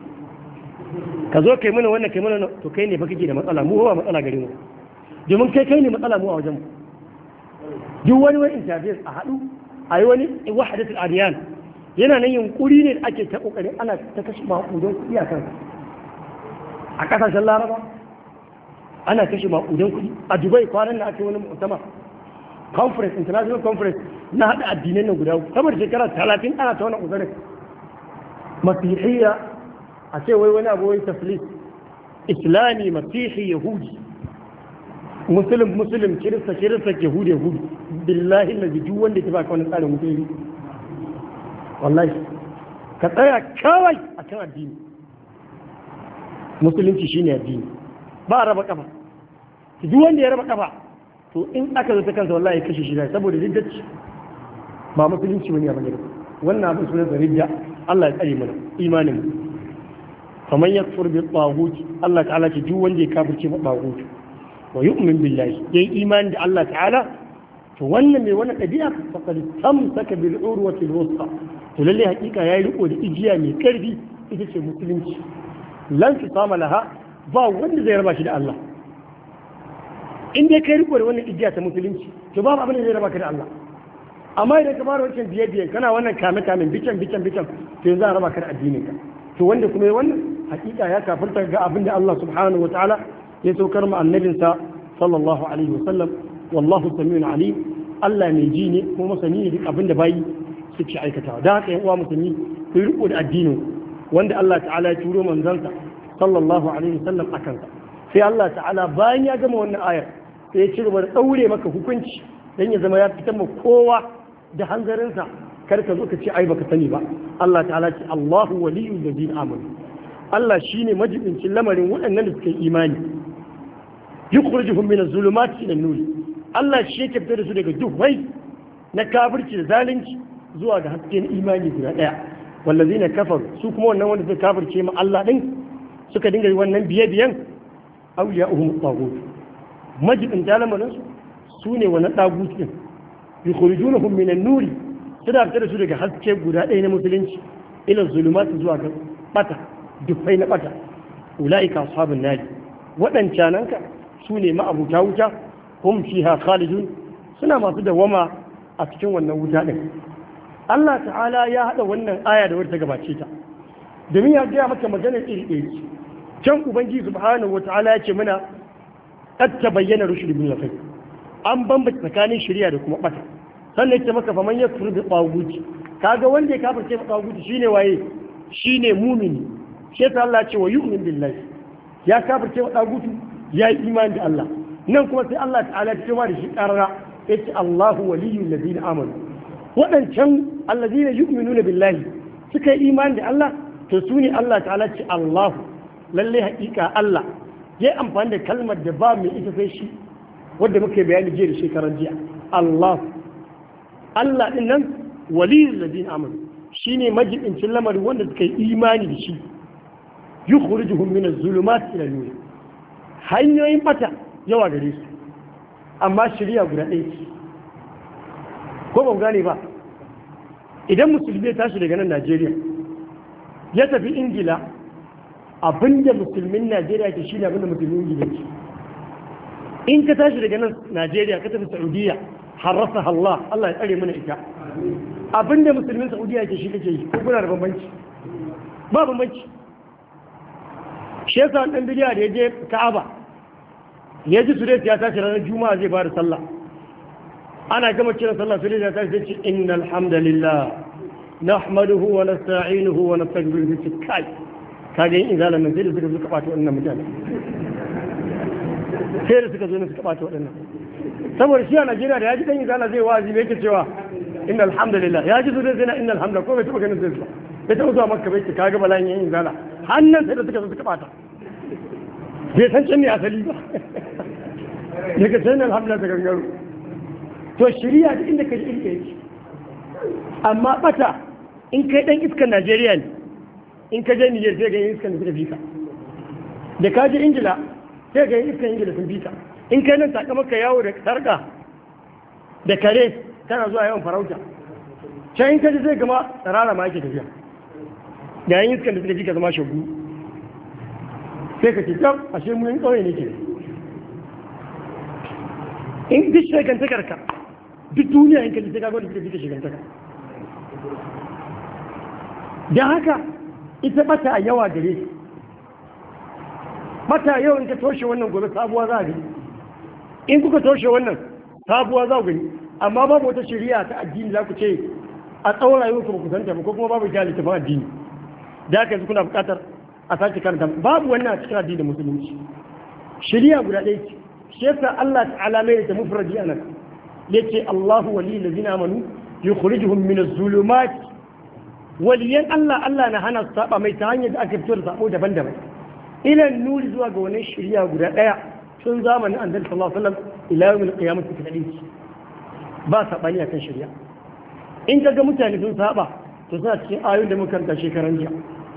ka zo kai mana wannan kai mana to kai ne ba kake da matsala mu ba matsala gare mu domin kai ne matsala mu a wajen mu duk wani interview a haɗu a yi wani wahadatul adiyan yana nan yunkuri ne da ake ta kokari ana ta kashe maƙudan kuɗi a kansa a ƙasashen laraba ana kashe maƙudan kuɗi a dubai kwanan na ake wani musamman conference international conference na haɗa addinai nan guda saboda shekara 30 ana ta wani ƙudurin masihiyya a ce wai wani abu wai taflis islami masihi yahudi musulun kirista yahudi billahi na duk wanda ya baka wani tsarin musulmi wallahi ka tsaya kawai a kan addini musulunci shine addini ba a raba kafa duk wanda ya raba kafa to in aka zo ta kansa wallahi ya kashe shi da saboda riddacci ba musulunci wani ya bane wannan abin sunan da ridda Allah ya tsare mana imanin mu faman yakfur bi taghut Allah ta'ala ce duk wanda ya kafirce ma taghut wa yu'min billahi yayi imani da Allah ta'ala to wannan mai wannan ɗabi'a faqad tamsaka bil urwati al-wuthqa to lalle hakika yayi riko da igiya mai karfi ita ce musulunci lan tusama laha ba wanda zai raba shi da Allah in dai kai riko da wannan igiya ta musulunci to babu abin da zai raba ka da Allah amma idan ka fara wancan biye kana wannan kame bican to yanzu a raba ka da addinin ka to wanda kuma yi wannan hakika ya kafirta ga abin da Allah subhanahu wataala ya saukar ma annabinsa sallallahu alaihi wasallam wallahu samiun alim Allah mai ji ne kuma masani ne duk abin da bayi suke aikatawa da haka yan uwa musulmi ku riko da addinin wanda Allah ta'ala ya turo manzansa sallallahu alaihi wasallam akan sa sai Allah ta'ala bayan ya gama wannan ayar sai ya ci gaba da daure maka hukunci dan ya zama ya fitar ma kowa da hanzarinsa kar ka zo ka ce ai baka sani ba Allah ta'ala ce Allahu waliyul ladina amanu Allah shine majibincin lamarin waɗannan da suka yi imani yukhrijuhum min az-zulumati ila an-nur Allah shi yake fitar da su daga duhai na kafirci da zalunci zuwa ga hasken imani guda daya wallazina kafaru su kuma wannan wanda suka kafirce ma Allah din suka dinga yi wannan biyan awliya'uhum taghut majibin lamarin su ne wannan tagut din yukhrijunahum min an-nur suna fitar da su daga haske guda ɗaya na musulunci ila zulumati zuwa ga bata dufai na bata ulaika ashabun nari waɗancananka su ne ma'abuta wuta hum fiha khalidun suna masu dawama a cikin wannan wuta din Allah ta'ala ya hada wannan aya da wata gabace ta domin ya gaya maka magana iri ɗaya can ubangiji subhanahu wata'ala ya ce mana qad tabayyana rushd min al-ghayb an bambata tsakanin shari'a da kuma bata sannan ya ce maka faman yakfur bi taguti kaga wanda ya kafirce bi taguti shine waye shine mumini shi ta Allah ce wa yu'min billahi ya kafirce bi taguti ya yi imani da Allah nan kuma sai Allah ta'ala ya ce da shi karara yace Allahu waliyul ladina amanu wadancan alladina yu'minuna billahi suka yi imani da Allah to su ne Allah ta'ala ce Allahu lalle haƙiƙa Allah ya amfani da kalmar da ba mai ita sai shi wanda muke bayani jiya da shekaran jiya Allah din nan waliyul ladina amanu shine majibincin lamarin wanda suka yi imani da shi yukhrijuhum min az-zulumati ila an-nur hanyoyin bata yawa gare su amma shari'a guda ɗaya ce ko ban gane ba idan musulmi ya tashi daga nan Najeriya ya tafi Ingila abinda musulmin Najeriya ke shine abinda musulmin Ingila ke in ka tashi daga nan Najeriya ka tafi Saudiya harrasa Allah ya tsare mana ita abinda musulmin Saudiya ke shi kake yi ko kuna da bambanci ba bambanci shi yasa dan bidiya da ya je Ka'aba ya ji su ya tashi ranar Juma'a zai bada sallah ana gama kiran sallah su ya tashi sai ce innal hamdalillah nahmaduhu wa nasta'inuhu wa nastaghfiruhu fi kai kage in zalan nan sai da suka bata wannan mutane sai da suka zo ne suka bata wannan saboda shi a Najeriya da ya ji dan izala zai wazi me yake cewa innal hamdalillah ya ji su dai sai innal hamda ko bai taba ganin sai bai taba zuwa Makka bai ce kaga bala'in yin izala hannan sai da suka zo suka bata bai san can ne asali ba daga sai innal hamda ta gangaro to shari'a duk inda ka ji ilke yake amma bata in kai dan iskan Najeriya ne in ka je Niger sai ga iskan da suka fika da ka je Ingila sai ga iskan Ingila sun fika in kai nan sakamakon yawo da sarka da kare tana zuwa yawan farauta can in ka ji zai gama tsarara ma yake tafiya da yayin iskan da suka fika zama shagu sai ka ce tab ashe mu yin ƙauye ne ke in duk shekantakarka duk duniya in ka ji sai ka gwada suka fika shekantaka da haka ita bata a yawa gare su bata yau in ka toshe wannan gobe sabuwa za a gani in kuka toshe wannan sabuwa za a gani amma babu wata shari'a ta addini za ku ce a tsawon rayuwar ku kusanta ba ko kuma babu jali ta addini da haka yanzu kuna buƙatar a sake karanta babu wannan a cikin addinin musulunci shari'a guda ɗaya ce shi yasa Allah ta'ala mai da mufradi anan yace Allahu waliyul ladina amanu yukhrijuhum min az-zulumati waliyan Allah na hana su saba mai ta hanyar da aka fito da sabo daban-daban ilan nuri zuwa ga wani shirya guda daya tun zamanin annabi sallallahu alaihi wasallam ila yawmil qiyamah ta hadisi ba sabani akan shirya in kaga mutane sun saba to suna cikin ayoyin da muka karanta shekaran jiya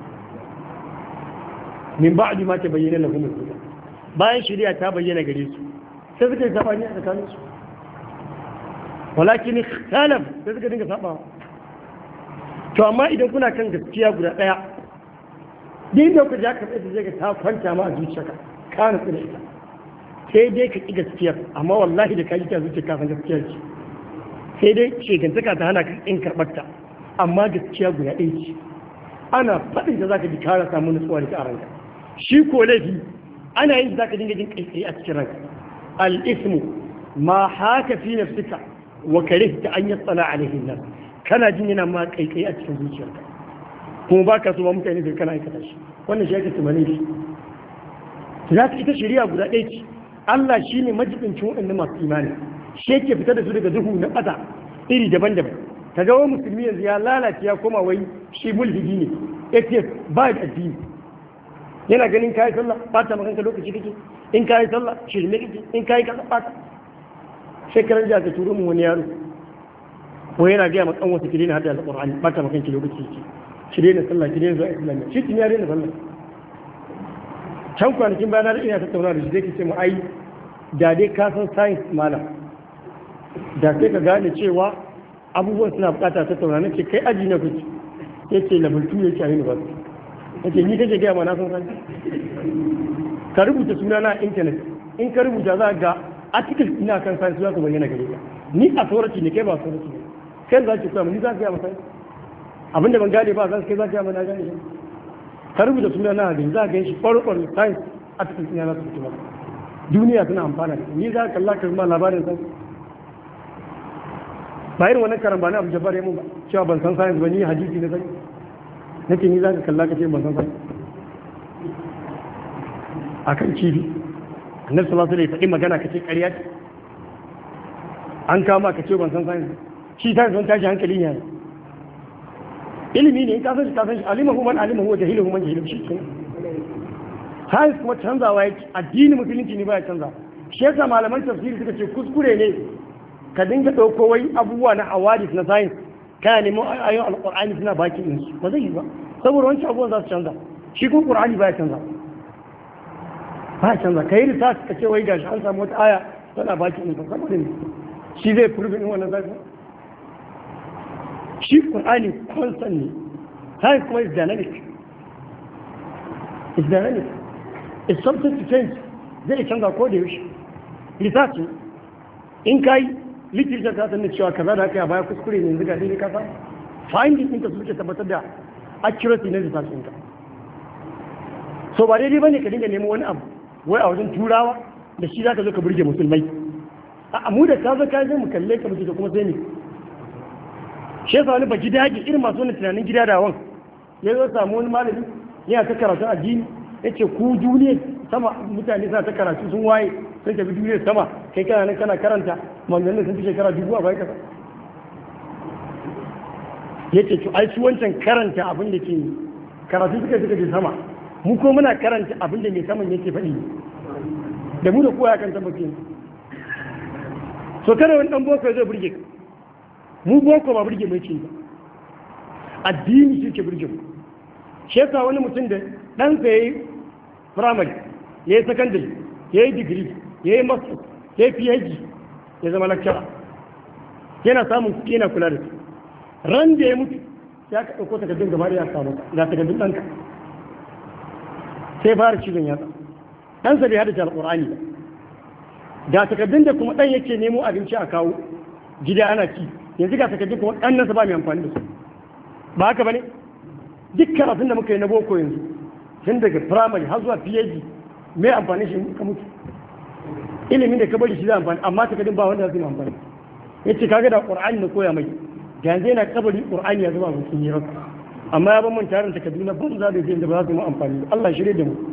min ba'di ma ta bayyana lahum al-huda bayan shirya ta bayyana gare su sai suka yi sabani a tsakanin su walakin ikhtalaf sai suka dinga sabawa to amma idan kuna kan gaskiya guda daya din da ku ja ka tsaye zai ga ta kwanta ma a zuciyarka ka nutsu da ita sai dai ka ki gaskiya amma wallahi da ka ji ta zuciya ka san gaskiya ce sai dai shegantaka ta hana ka in karɓarta, amma gaskiya guda ɗaya ce ana faɗin da zaka ji kara samu nutsuwa da ta ranka. Shi ko laifi ana yin zaka dinga jin ƙaiƙayi a cikin ranka. Al-ismu ma haka fi nafsika wa karihta an yatsala alaihi nas, kana jin yana ma ƙaiƙayi a cikin zuciyarka kuma baka so ba mutane sai kana aikata shi. Wannan shi ake tumani shi. Za ka ita shari'a guda ɗaya ce. Allah shi ne majibincin waɗanda masu imani, shi yake fita da su daga duhu na ƙasa iri daban-daban. Ka ga wani musulmi yanzu ya lalace ya koma wai shi mulhidi ne, atheist ba da addini. Yana ganin kayi sallah ɓata makanka lokaci kake, in kayi sallah shirme kake, in kayi kasa ɓata. Shekaran jiya ka turo mu wani yaro, ko yana gaya matsan wasu ki daina hada alƙur'ani ɓata makanki lokaci kake, ki daina sallah ki daina zuwa islamiyya, shi tun ya daina sallah. Can kwanakin bayana da ina tattauna da shi zai ce mu ai da dai ka san science malam da sai ka gane cewa abubuwan suna bukata tattauna nake kai aji na kuci yake level 2 yake a university yake ni kake gaya ma na san science. Ka rubuta suna na internet, in ka rubuta za ga articles ina kan science za su bayyana gare ka. Ni authority ne kai ba authority ne, kai za ki koya mu ni za ka gaya ma science abinda ban gane ba zan kai za ka gaya ma na gane shi. Ka rubuta suna na hadin za a gan shi farkon science a cikin suna na su fito maka. Duniya suna amfana da ni za ka kalla ka zama labarin san ba irin wannan karan ba na abu jabar yamu ba cewa ban san science ba ni hadisi na sani nake ni za ka kalla ka ce ban san science akan cibi annabi sallallahu alaihi wasallam ya magana ka ce ƙarya ce an kama ka ce ban san science shi science don tashi hankali ne ilimi ne in ka san shi alimahu man alimahu wa jahiluhu man jahiluhu shi kenan. Science kuma canzawa yake, addini musulunci ne baya canza. Shi yasa malaman tafsiri suka ce kuskure ne ka dinga ɗauko wai abubuwa na hawadis na science kana neman ayoyin alƙur'ani suna baki din su ba zai yi ba saboda wancan abubuwan za su canza, shi kuma ƙur'ani baya canza ka yi research ka ce wai gashi an samu wata aya tana baki din saboda ne shi zai furfin in wannan zai shi Qur'ani constant ne, science kuma is dynamic. It's dynamic. It's something to change. Zai canza ko da yaushe. Research in kai literature ta sanar cewa kaza da aka yi a baya kuskure ne yanzu ga daidai kasa. Finding ɗinka su suke tabbatar da accuracy na research ɗinka. So ba daidai bane ka dinga neman wani abu wai a wajen turawa da shi zaka zo ka burge musulmai. A mu da ka zo ka zai mu kalle ka mutu kuma sai ne. Shi yasa wani baki daji irin masu wani tunanin gida da wan ya zo samu wani malami yana ta karatu addini ya ce ku duniya sama mutane suna ta karatu sun waye sun tafi duniyar sama kai kana nan kana karanta manzannin sun fi shekara 2000 a bayan kasa ya ce to ai su wancan karanta abin da ke karatu suka je sama mu ko muna karanta abin da mai saman yake faɗi da mu da kowa ya kan tabbace so kada wani dan boko zai burge ka mu boko ba burge mai ce ba addini shi ke burge mu shi yasa wani mutum da ɗansa ya yi firamare ya yi sakandare ya yi digiri ya yi master ya yi phd ya zama lakcara yana samun kuɗi yana kula da su ran da ya mutu ya ka ɗauko takardun gaba da ya samu ga takardun ɗanka sai fara cizon yatsa ɗansa bai haddace alƙur'ani ba ga takardun da kuma ɗan yake nemo abinci a kawo gida ana ci yanzu ga takardun kuma ɗan nasa ba mai amfani da su ba haka ba ne duk karatun da muka yi na boko yanzu tun daga firamare har zuwa phd mai amfani shi ka mutu ilimin da ka bari shi zai amfani amma takardun ba wanda zai amfani ya ce kaga da ƙur'ani na koya mai da yanzu yana kabari ƙur'ani ya zama mutum yi rasa amma ya ban man tarin takardu na banza da zai da ba za su yi amfani Allah shirye da mu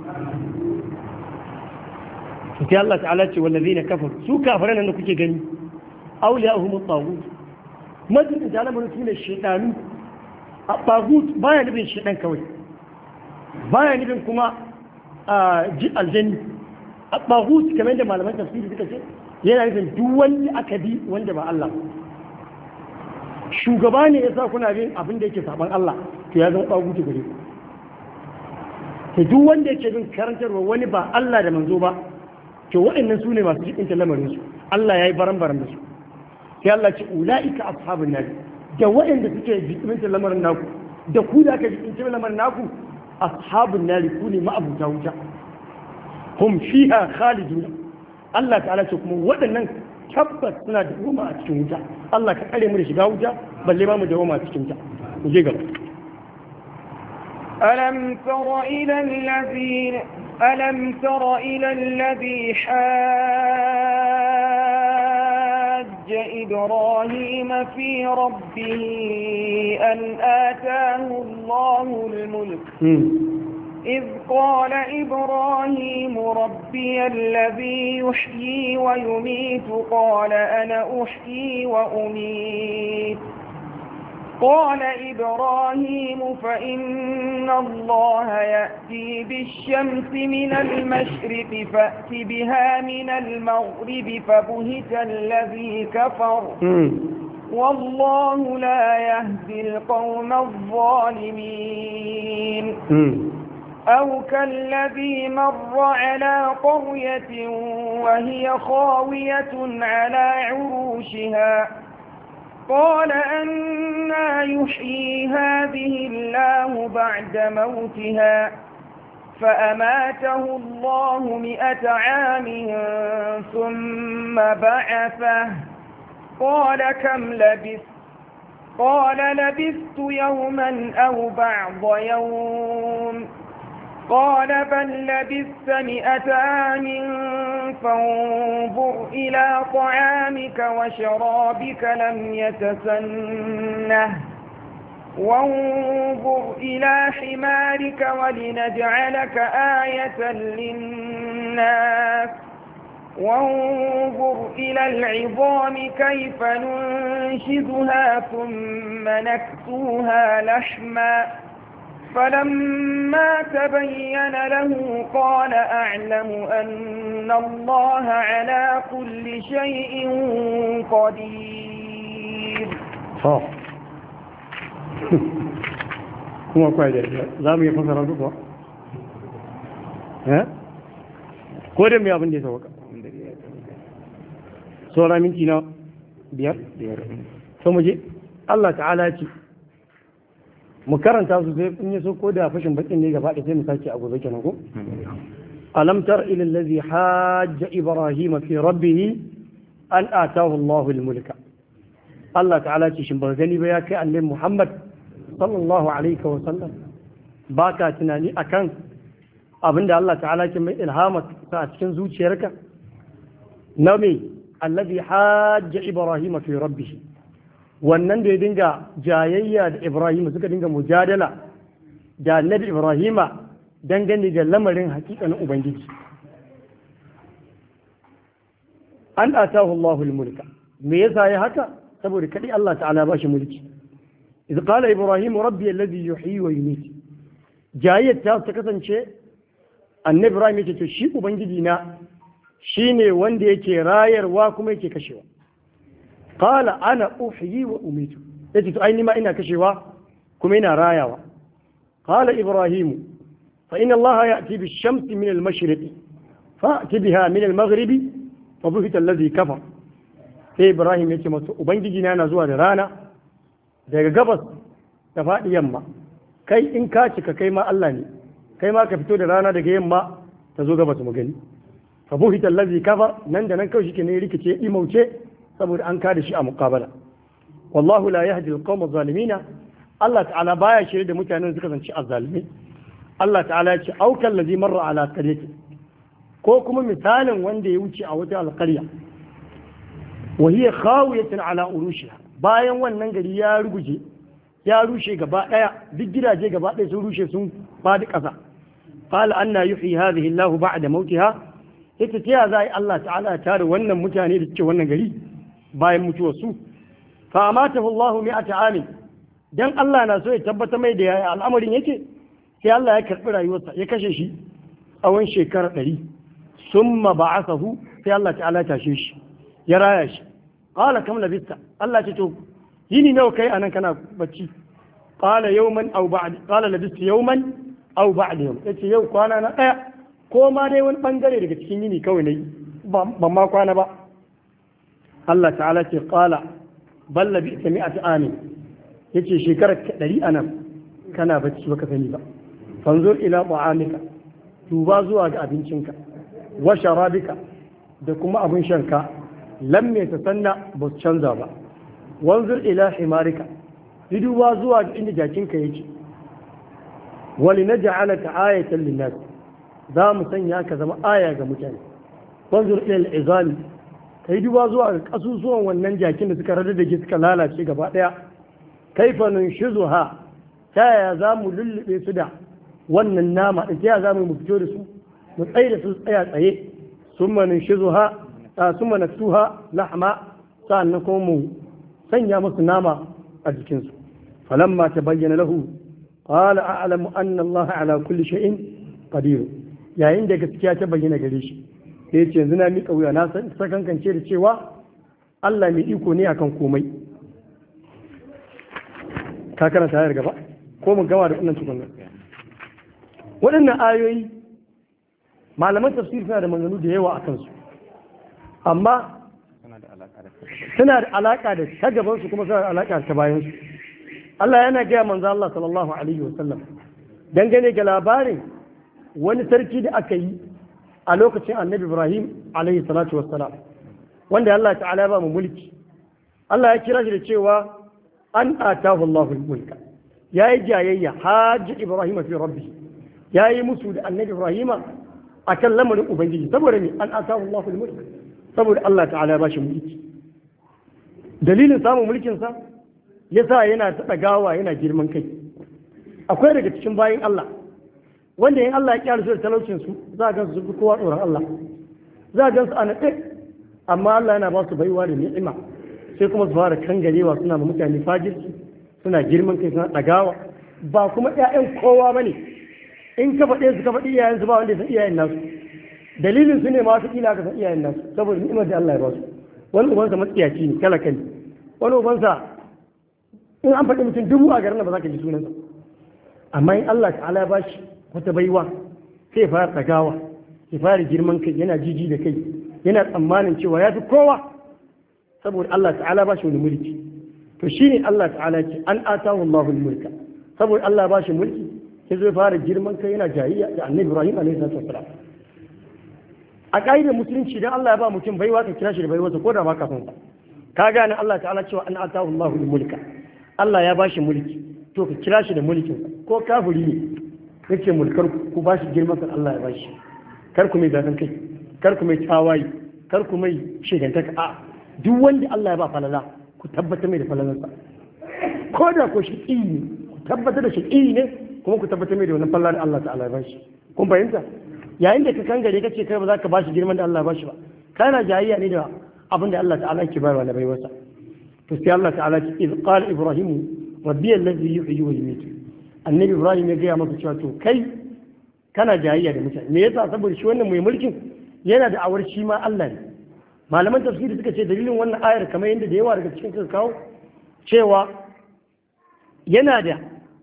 sai Allah ta'ala ce wallazina kafaru su kafiran nan da kuke gani awliya'uhum at-taghut madin da lamarin su ne shaytanu at-taghut baya nufin shaytan kawai baya nufin kuma aljanni at-taghut kamar da malaman tafsiri suka ce yana nufin duk wani akadi wanda ba Allah shugaba ne yasa kuna bin abin da yake saban Allah to ya zama taghut gare ku to duk wanda yake bin karantarwa wani ba Allah da manzo ba to waɗannan su ne masu jikin lamarin su Allah ya yi baran-baran da su sai Allah ce ula'ika ashabun nar da waɗanda suke jikin lamarin naku da ku da aka jikin lamarin naku ashabun nar ku ne ma'abuta wuta hum fiha khalidun Allah ta'ala ce kuma waɗannan tabbas suna da goma a cikin wuta Allah ka kare mu da shiga wuta balle ba mu da goma a cikin ta mu je gaba ألم تر إلى الذي حاج إبراهيم في ربه أن آتاه الله الملك إذ قال إبراهيم ربي الذي يحيي ويميت قال أنا أحيي وأميت قال إبراهيم فإن الله يأتي بالشمس من المشرق فأت بها من المغرب فبهت الذي كفر والله لا يهدي القوم الظالمين أو كالذي مر على قرية وهي خاوية على عروشها قال أنى يحيي هذه الله بعد موتها فأماته الله 100 عام ثم بعثه قال كم لبثت قال لبثت يوما أو بعض يوم قال بل لبثت 100 عام فانظر إلى طعامك وشرابك لم يتسنه وانظر إلى حمارك ولنجعلك آية للناس وانظر إلى العظام كيف ننشزها ثم نكسوها لحما فلما تبين له قال أعلم أن الله على كل شيء قدير kuma kwaya da za mu yi fasara duk ba? ko da mai abin da ya sauka saura minti na biyar so mu je Allah ta'ala ce mu karanta su sai in yaso ko da fashin bakin ne gaba da sai mu sake a gobe kenan ko alam tar ila allazi hajja ibrahima fi rabbih an ataahu Allahu al-mulka Allah ta'ala ce shin ba gani ba ya kai annabi Muhammad sallallahu alaihi wa sallam baka tunani akan abinda Allah ta'ala ke mai ilhama ta a cikin zuciyarka na me allazi hajja ibrahima fi rabbih wannan da ya dinga jayayya da Ibrahim suka dinga mujadala da annabi Ibrahima dangane da lamarin hakikanin Ubangiji an atahu Allahul mulka me yasa ya haka saboda kadai Allah ta'ala ba shi mulki idh qala Ibrahim rabbi alladhi yuhyi wa yumiit jayayyar ta kasance annabi Ibrahim yake to shi Ubangiji na shine wanda yake rayarwa kuma yake kashewa قال أنا أحيي وأميت يجد أين ما إنا كشوا كم إنا رايوا قال إبراهيم فإن الله يأتي بالشمس من المشرق فأتي بها من المغرب فبهت الذي كفر في إبراهيم يتمت وبنجينا نزوى رانا daga gabas da faɗi yamma kai in ka cika kai ma Allah ne kai ma ka fito da rana daga yamma ta zo gabas mu gani fa buhita allazi kafa nan da nan kawai shi ne rikice imauce saboda an kada shi a muqabala wallahu la yahdi alqawm adh-dhalimin Allah ta'ala baya shirye da mutanen suka zanci azzalimi Allah ta'ala ya ce aukal ladhi marra ala qaryati ko kuma misalin wanda ya wuce a wata alqarya wa hiya khawiyatun ala urushiha bayan wannan gari ya ruguje ya rushe gaba daya duk gidaje gaba daya sun rushe sun fadi kasa qala anna yuhyi hadhihi Allah ba'da mautiha ita ce za Allah ta'ala ya tare wannan mutane da suke wannan gari bayan mutuwar su fa amatahu Allah 100 amin dan Allah na so ya tabbata mai da al'amarin yake sai Allah ya karbi rayuwarsa ya kashe shi tsawon shekara 100 summa ba'athahu sai Allah ta'ala ya tashe shi ya raya shi qala kam labista Allah ce to yini nawa kai anan kana bacci qala yawman aw ba'd qala labista yawman aw ba'd yawm yace yau kwana na daya ko ma dai wani bangare daga cikin yini kawai nayi ban ma kwana ba Allah ta'ala ce qala bal labista 100 amin yace shekarar 100 anan kana bacci baka sani ba fanzur ila ta'amika duba zuwa ga abincinka wa sharabika da kuma abin shanka lam yatasanna ba su canza ba wanzur ila himarika duba zuwa inda jakinka yake wali naj'alaka ayatan linnas za mu sanya ka zama aya ga mutane wanzur ila al-izami kai duba zuwa ga kasusuwan wannan jakin da suka rada da suka lalace gaba daya kaifa nunshizuha ta yaya za mu lullube su da wannan nama da ta yaya za mu fito da su mu tsaye da su tsaya tsaye summa nunshizuha summa naksuha lahma sa'annan kuma mu sanya musu nama a jikinsu falamma tabayyana lahu qala a'lamu anna Allah ala kulli shay'in qadir yayin da gaskiya ta bayyana gare shi sai ce yanzu na miƙa wuya na sakankance da cewa Allah mai iko ne akan komai ka karanta ayar gaba ko mu gama da wannan tukunna waɗannan ayoyi malaman tafsir suna da maganganu da yawa a kansu amma suna da alaƙa da ta gabansu kuma suna da alaƙa da ta bayansu Allah yana gaya manzo Allah sallallahu alaihi wasallam dangane ga labarin wani sarki da aka yi a lokacin annabi Ibrahim alaihi salatu wassalam wanda Allah ta'ala ba mu mulki Allah ya kira shi da cewa an atahu Allahu mulka yayi jayayya haji Ibrahim fi rabbi yayi musu da annabi Ibrahim akan lamarin ubangiji saboda ne an atahu Allahu mulka saboda Allah ta'ala ba shi mulki dalilin samun mulkin sa yasa yana ta dagawa yana girman kai akwai daga cikin bayin Allah wanda in Allah ya kyara su da talaucin su za a gansu su kowa tsoron Allah za a gansu a naɗe amma Allah yana ba su baiwa da ni'ima sai kuma su fara kangarewa suna ma mutane fajirci suna girman kai suna ɗagawa ba kuma ƴaƴan kowa ba ne in ka faɗe su ka faɗi iyayen su ba wanda ya san iyayen nasu dalilin su ne ma wata kila ka san iyayen nasu saboda ni'imar da Allah ya ba su wani ubansa matsiyaci ne talaka ne wani ubansa in an faɗi mutum dubu a garin da ba za ka ji sunansa amma in Allah ta'ala ya ba shi wata baiwa sai fara tsagawa ya fara girman kai yana jiji da kai yana tsammanin cewa ya fi kowa saboda Allah ta'ala ba shi wani mulki to shine Allah ta'ala ce an atahu Allahu mulka saboda Allah ba shi mulki sai zai fara girman kai yana jayayya da Annabi Ibrahim alaihi salam a ƙa'idar musulunci dan Allah ya ba mutum baiwa ka kira shi da baiwarsa ko da ba ka son sa ka gane Allah ta'ala cewa an atahu Allahu mulka Allah ya ba shi mulki to ka kira shi da mulkin ko kafiri ne yake mulkar ku ba shi girman kan Allah ya ba shi kar ku mai zafin kai kar ku mai tawaye kar ku mai shegantaka a duk wanda Allah ya ba falala ku tabbatar mai da falalansa ko da ko shi ne ku tabbatar da shi ne kuma ku tabbatar mai da wannan falala da Allah ta'ala ya ba shi kun fahimta yayin da ka kangare ka ce kai ba za ka ba shi girman da Allah ya ba shi ba kana jayayya ne da abin da Allah ta'ala yake bayarwa na baiwarsa to sai Allah ta'ala ce iz qala ibrahim rabbi allazi yuhyi wa yumiitu annabi ibrahim ya gaya masa cewa to kai kana jayayya da mutane me yasa saboda shi wannan mai mulkin yana da awar shi ma Allah ne malaman tafsiri suka ce dalilin wannan ayar kamar yadda da yawa daga cikin suka kawo cewa yana da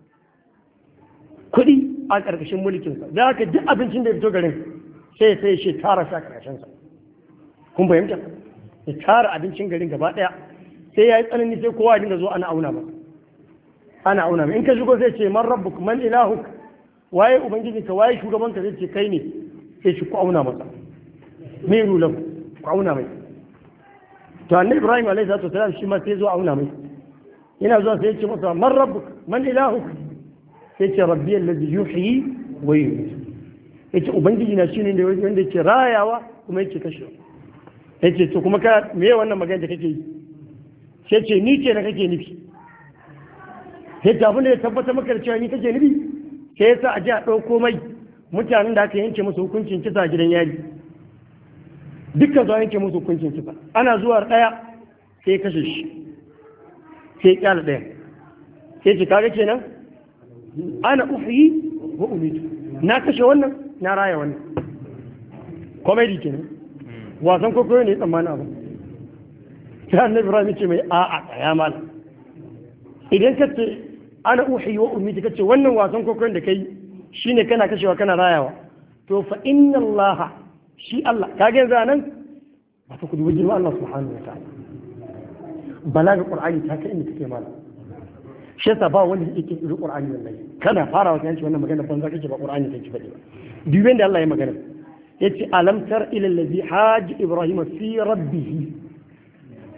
kuɗi a ƙarƙashin mulkinsa da haka duk abincin da ya fito garin sai shi tara shi a ƙarƙashinsa kun fahimta ya tara abincin garin gaba ɗaya sai ya yi tsanani sai kowa ya dinga zo ana auna masa ana auna mai in ka shigo sai ce man rabbuk man ilahuk waye ubangiji ka waye shugaban ka zai ce kai ne sai shi ku auna masa me rulahu ku auna mai to annabi ibrahim alaihi salatu wasalam shi ma sai zo auna mai yana zuwa sai ya ce masa man rabbuk man ilahuk sai ce rabbi allazi yuhyi wa yumiit yace ubangiji na shine wanda yake rayawa kuma yake kashewa yace to kuma ka me wannan magana da kake yi sai ce ni ce na kake nufi sai abin da ya tabbata maka da cewa ni kake nufi sai yasa a ji a ɗauko mai mutanen da aka yanke musu hukuncin kisa gidan yari dukkan zuwa yanke musu hukuncin kisa ana zuwa ɗaya sai kashe shi sai kyala ɗaya sai ce kaga kenan ana ufi wa umitu na kashe wannan na raya wannan komedi kenan wasan kwaikwayo ne tsammanin abu sai annabi Ibrahim ce mai a'a tsaya malam idan ka ce ana uhi wa ummi ka ce wannan wasan kokoyin da kai shine kana kashewa kana rayawa to fa inna Allah shi Allah kage yanzu anan ba ta kudu wajen Allah subhanahu wa ta'ala balaga qur'ani ta kai inda kake malam shi yasa ba wanda yake kiri qur'ani wallahi kana fara wata yanci wannan magana banza kake ba qur'ani kake faɗi ba duk da Allah ya magana yace alam tar ila allazi hajj ibrahim fi rabbih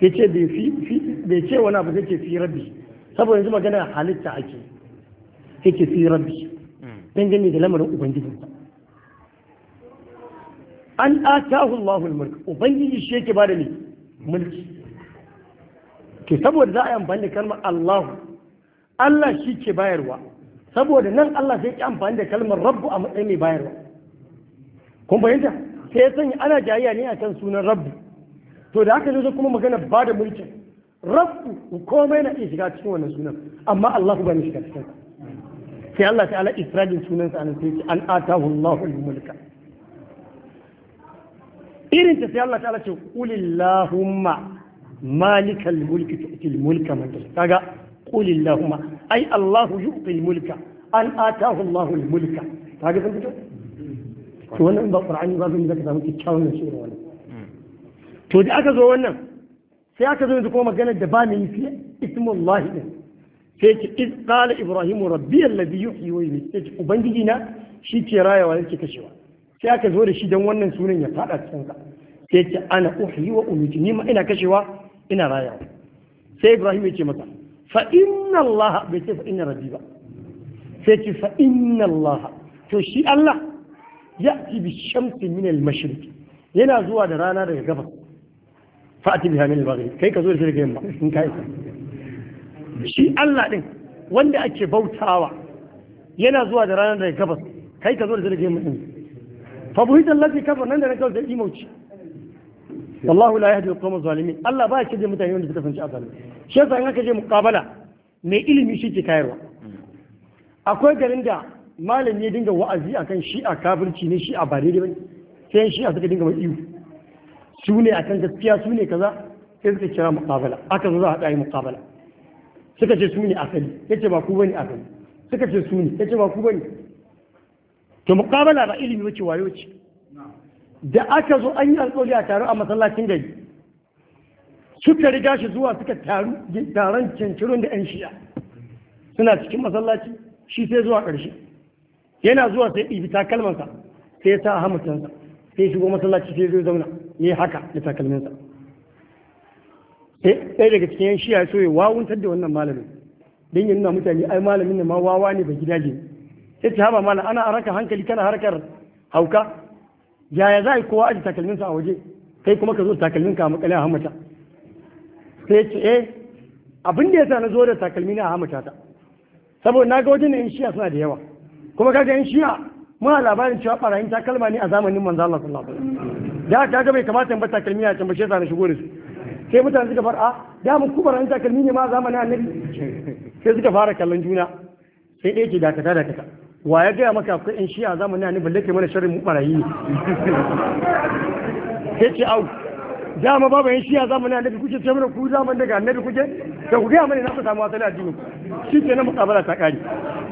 yace bai ce wani abu zai ce fi rabbi saboda yanzu magana halitta ake yake fi rabbi dangane da lamarin ubangijinsa an atahu Allahu al-mulk ubangiji shi yake bada ne mulki to saboda za a yi amfani da kalmar Allah shi ke bayarwa saboda nan Allah sai ki amfani da kalmar rabbu a matsayin mai bayarwa kun fahimta sai ya sanya ana jayayya ne akan sunan rabbu to da haka zai kuma magana ba da mulkin rabbu komai na iya shiga cikin wannan sunan amma Allah ba ne shiga cikin sai Allah ta'ala isra'il sunansa an sai ce an atahu Allahu al-mulka irin ta sai Allah ta'ala ce qulillahumma malikal mulki tu'til mulka man tasha kaga qulillahumma ai Allahu yu'til mulka an atahu Allahu al-mulka kaga sun fito to wannan ba Qur'ani ba zan zaka samu kyakkyawan shi wannan to da aka zo wannan sai aka zo yanzu kuma maganar da ba ni fi ismullahi din sai ce iz qala ibrahimu rabbi alladhi yuhyi wa yumiit sai ubangiji na shi ke rayawa yake kashewa sai aka zo da shi dan wannan sunan ya fada cikin ka sai ce ana uhyi wa umiit ni ma ina kashewa ina rayawa sai ibrahim ya ce masa fa inna allaha bai ce fa inna rabbi ba sai ce fa inna allaha to shi Allah ya'ti bi shamsi min al-mashriq yana zuwa da rana daga gabas fa'ati biha min al-maghrib kai ka zo da shi daga yamma in kai shi Allah din wanda ake bautawa yana zuwa da rana daga gabas kai ka zo da shi daga yamma din fa buhita allati kafar nan da na kawo da imauci wallahu la yahdi al-qawm az-zalimin Allah ba shi da mutane wanda suka fanci azali shi yasa in aka je muqabala mai ilimi shi ke kayarwa akwai garin da malami ya dinga wa'azi akan shi'a kafirci ne shi'a ba daidai bane sai shi'a suka dinga mai iyo su ne akan gaskiya su ne kaza sai suka kira muqabala aka zo za a haɗa muqabala suka ce su ne asali yace ba ku bane asali suka ce su ne yace ba ku bane to muqabala ba ilimi wace wayo ce da aka zo an yi alƙawari a taro a masallacin gari suka riga shi zuwa suka taru taron cincirin da 'yan shi'a suna cikin masallaci shi sai zuwa ƙarshe yana zuwa sai ɗibi takalmansa sai ya sa hamutansa sai shigo masallaci sai zai zauna ya yi haka da takalminsa sai ɗaya daga cikin 'yan shi'a so ya wawuntar da wannan malamin don ya nuna mutane ai malamin da ma wawa ne ba gidaje sai ta haɓa malam ana harkar hankali kana harkar hauka yaya za a yi kowa aji takalminsa a waje kai kuma ka zo takalminka a makale a hamata sai ce abin da ya sa na zo da takalmi na a hamata ta saboda na ga wajen yan shiya suna da yawa kuma kaga yan shiya muna labarin cewa barayin takalma ne a zamanin manzo Allah sallallahu alaihi wasallam da haka ga bai kamata in ba takalmi a can ba shi yasa na shigo da su sai mutane suka fara da mun ku barayin takalmi ne ma a zamanin annabi sai suka fara kallon juna sai ɗaya ke dakata wa ya gaya maka akwai yan shiya a zamanin annabi balle kai mana sharrin mu barayi ne sai ce au dama babu yan shiya zamanin annabi kuke ce mana ku zaman daga annabi kuke da ku gaya mana na ku samu asali addini shi ke na muƙabala ta ƙari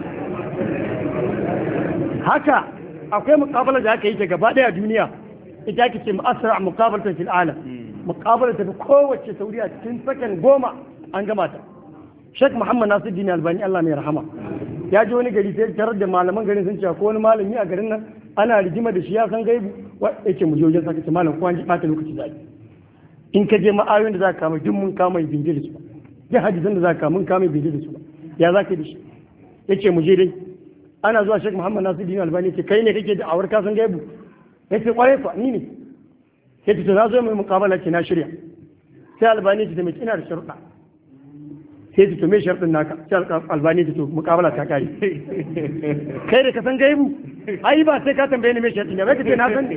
haka akwai muƙabala da aka yi ta gaba ɗaya duniya ita ake ce ma'asara muƙabalatan fil alam muƙabala ta fi kowace sauri a cikin sakan 10 an gama ta Sheikh Muhammad Nasiruddin Albani Allah mai rahama ya ji wani gari sai tarar da malaman garin sun ce ko wani malami a garin nan ana rigima da shi ya san gaibu yake mu je wajen saka ce malam ko an ji ɓata lokaci da in ka je ma'ayoyin da za ka kama duk mun kama bindi da su ba duk hadisan da za ka mun kama bindi da su ba ya za ka da shi ya ce mu je dai ana zuwa Sheikh Muhammad Nasiruddin Albani ce kai ne kake da awar kasan gaibu ya ce kwarai fa ni ne ya ce to na zo mai muƙabala ce na shirya sai Albani ce to mai ina da sharuɗa sai ce to me sharuɗin naka sai Albani ce to muƙabala ta kare kai da kasan gaibu ai ba sai ka tambaye ni me sharuɗin ne ba ka ce na san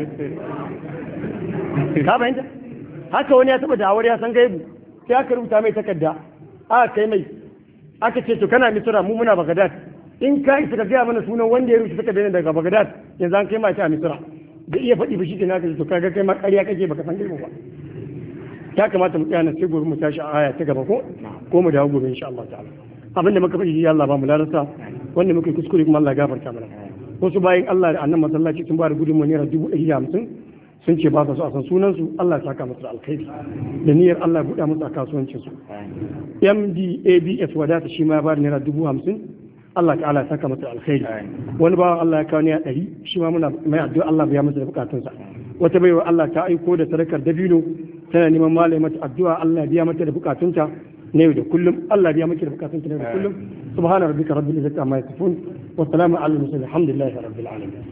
ka bayyana haka wani ya taba da'awar ya san gaibu sai aka rubuta mai takarda aka kai mai aka ce to kana misira mu muna Baghdad in ka isa ka gaya mana sunan wanda ya rubuta takardar daga Baghdad yanzu an kai ma ta misira da iya faɗi ba shi ke naka to kaga kai ma ƙarya kake baka san gaibu ba ya kamata mu tsaya na sai gobe mu tashi a aya ta gaba ko mu dawo gobe insha Allah ta'ala abinda muka faɗi ya Allah ba mu larasa wanda muka kuskure kuma Allah gafarta mana wasu bayan Allah da annan masallaci sun ba da gudunmu naira 150 sun ce ba su so a san sunansu Allah ya saka musu alkhairi da niyyar Allah ya buɗa musu a kasuwancinsu MDABS wadata shi ma ya ba da naira 50,000 Allah ta'ala ya saka musu alkhairi wani bawan Allah ya kawo naira 100 shi ma muna mai addu'a Allah ya masa da bukatunsa wata baiwa Allah ta aiko da sadakar dabino tana neman malai mata addu'a Allah biya mata da bukatunta na yau da kullum Allah biya mata da bukatunta na yau da kullum subhana rabbika rabbil izzati amma yasifun wa salamun alal mursalin alhamdulillahi rabbil alamin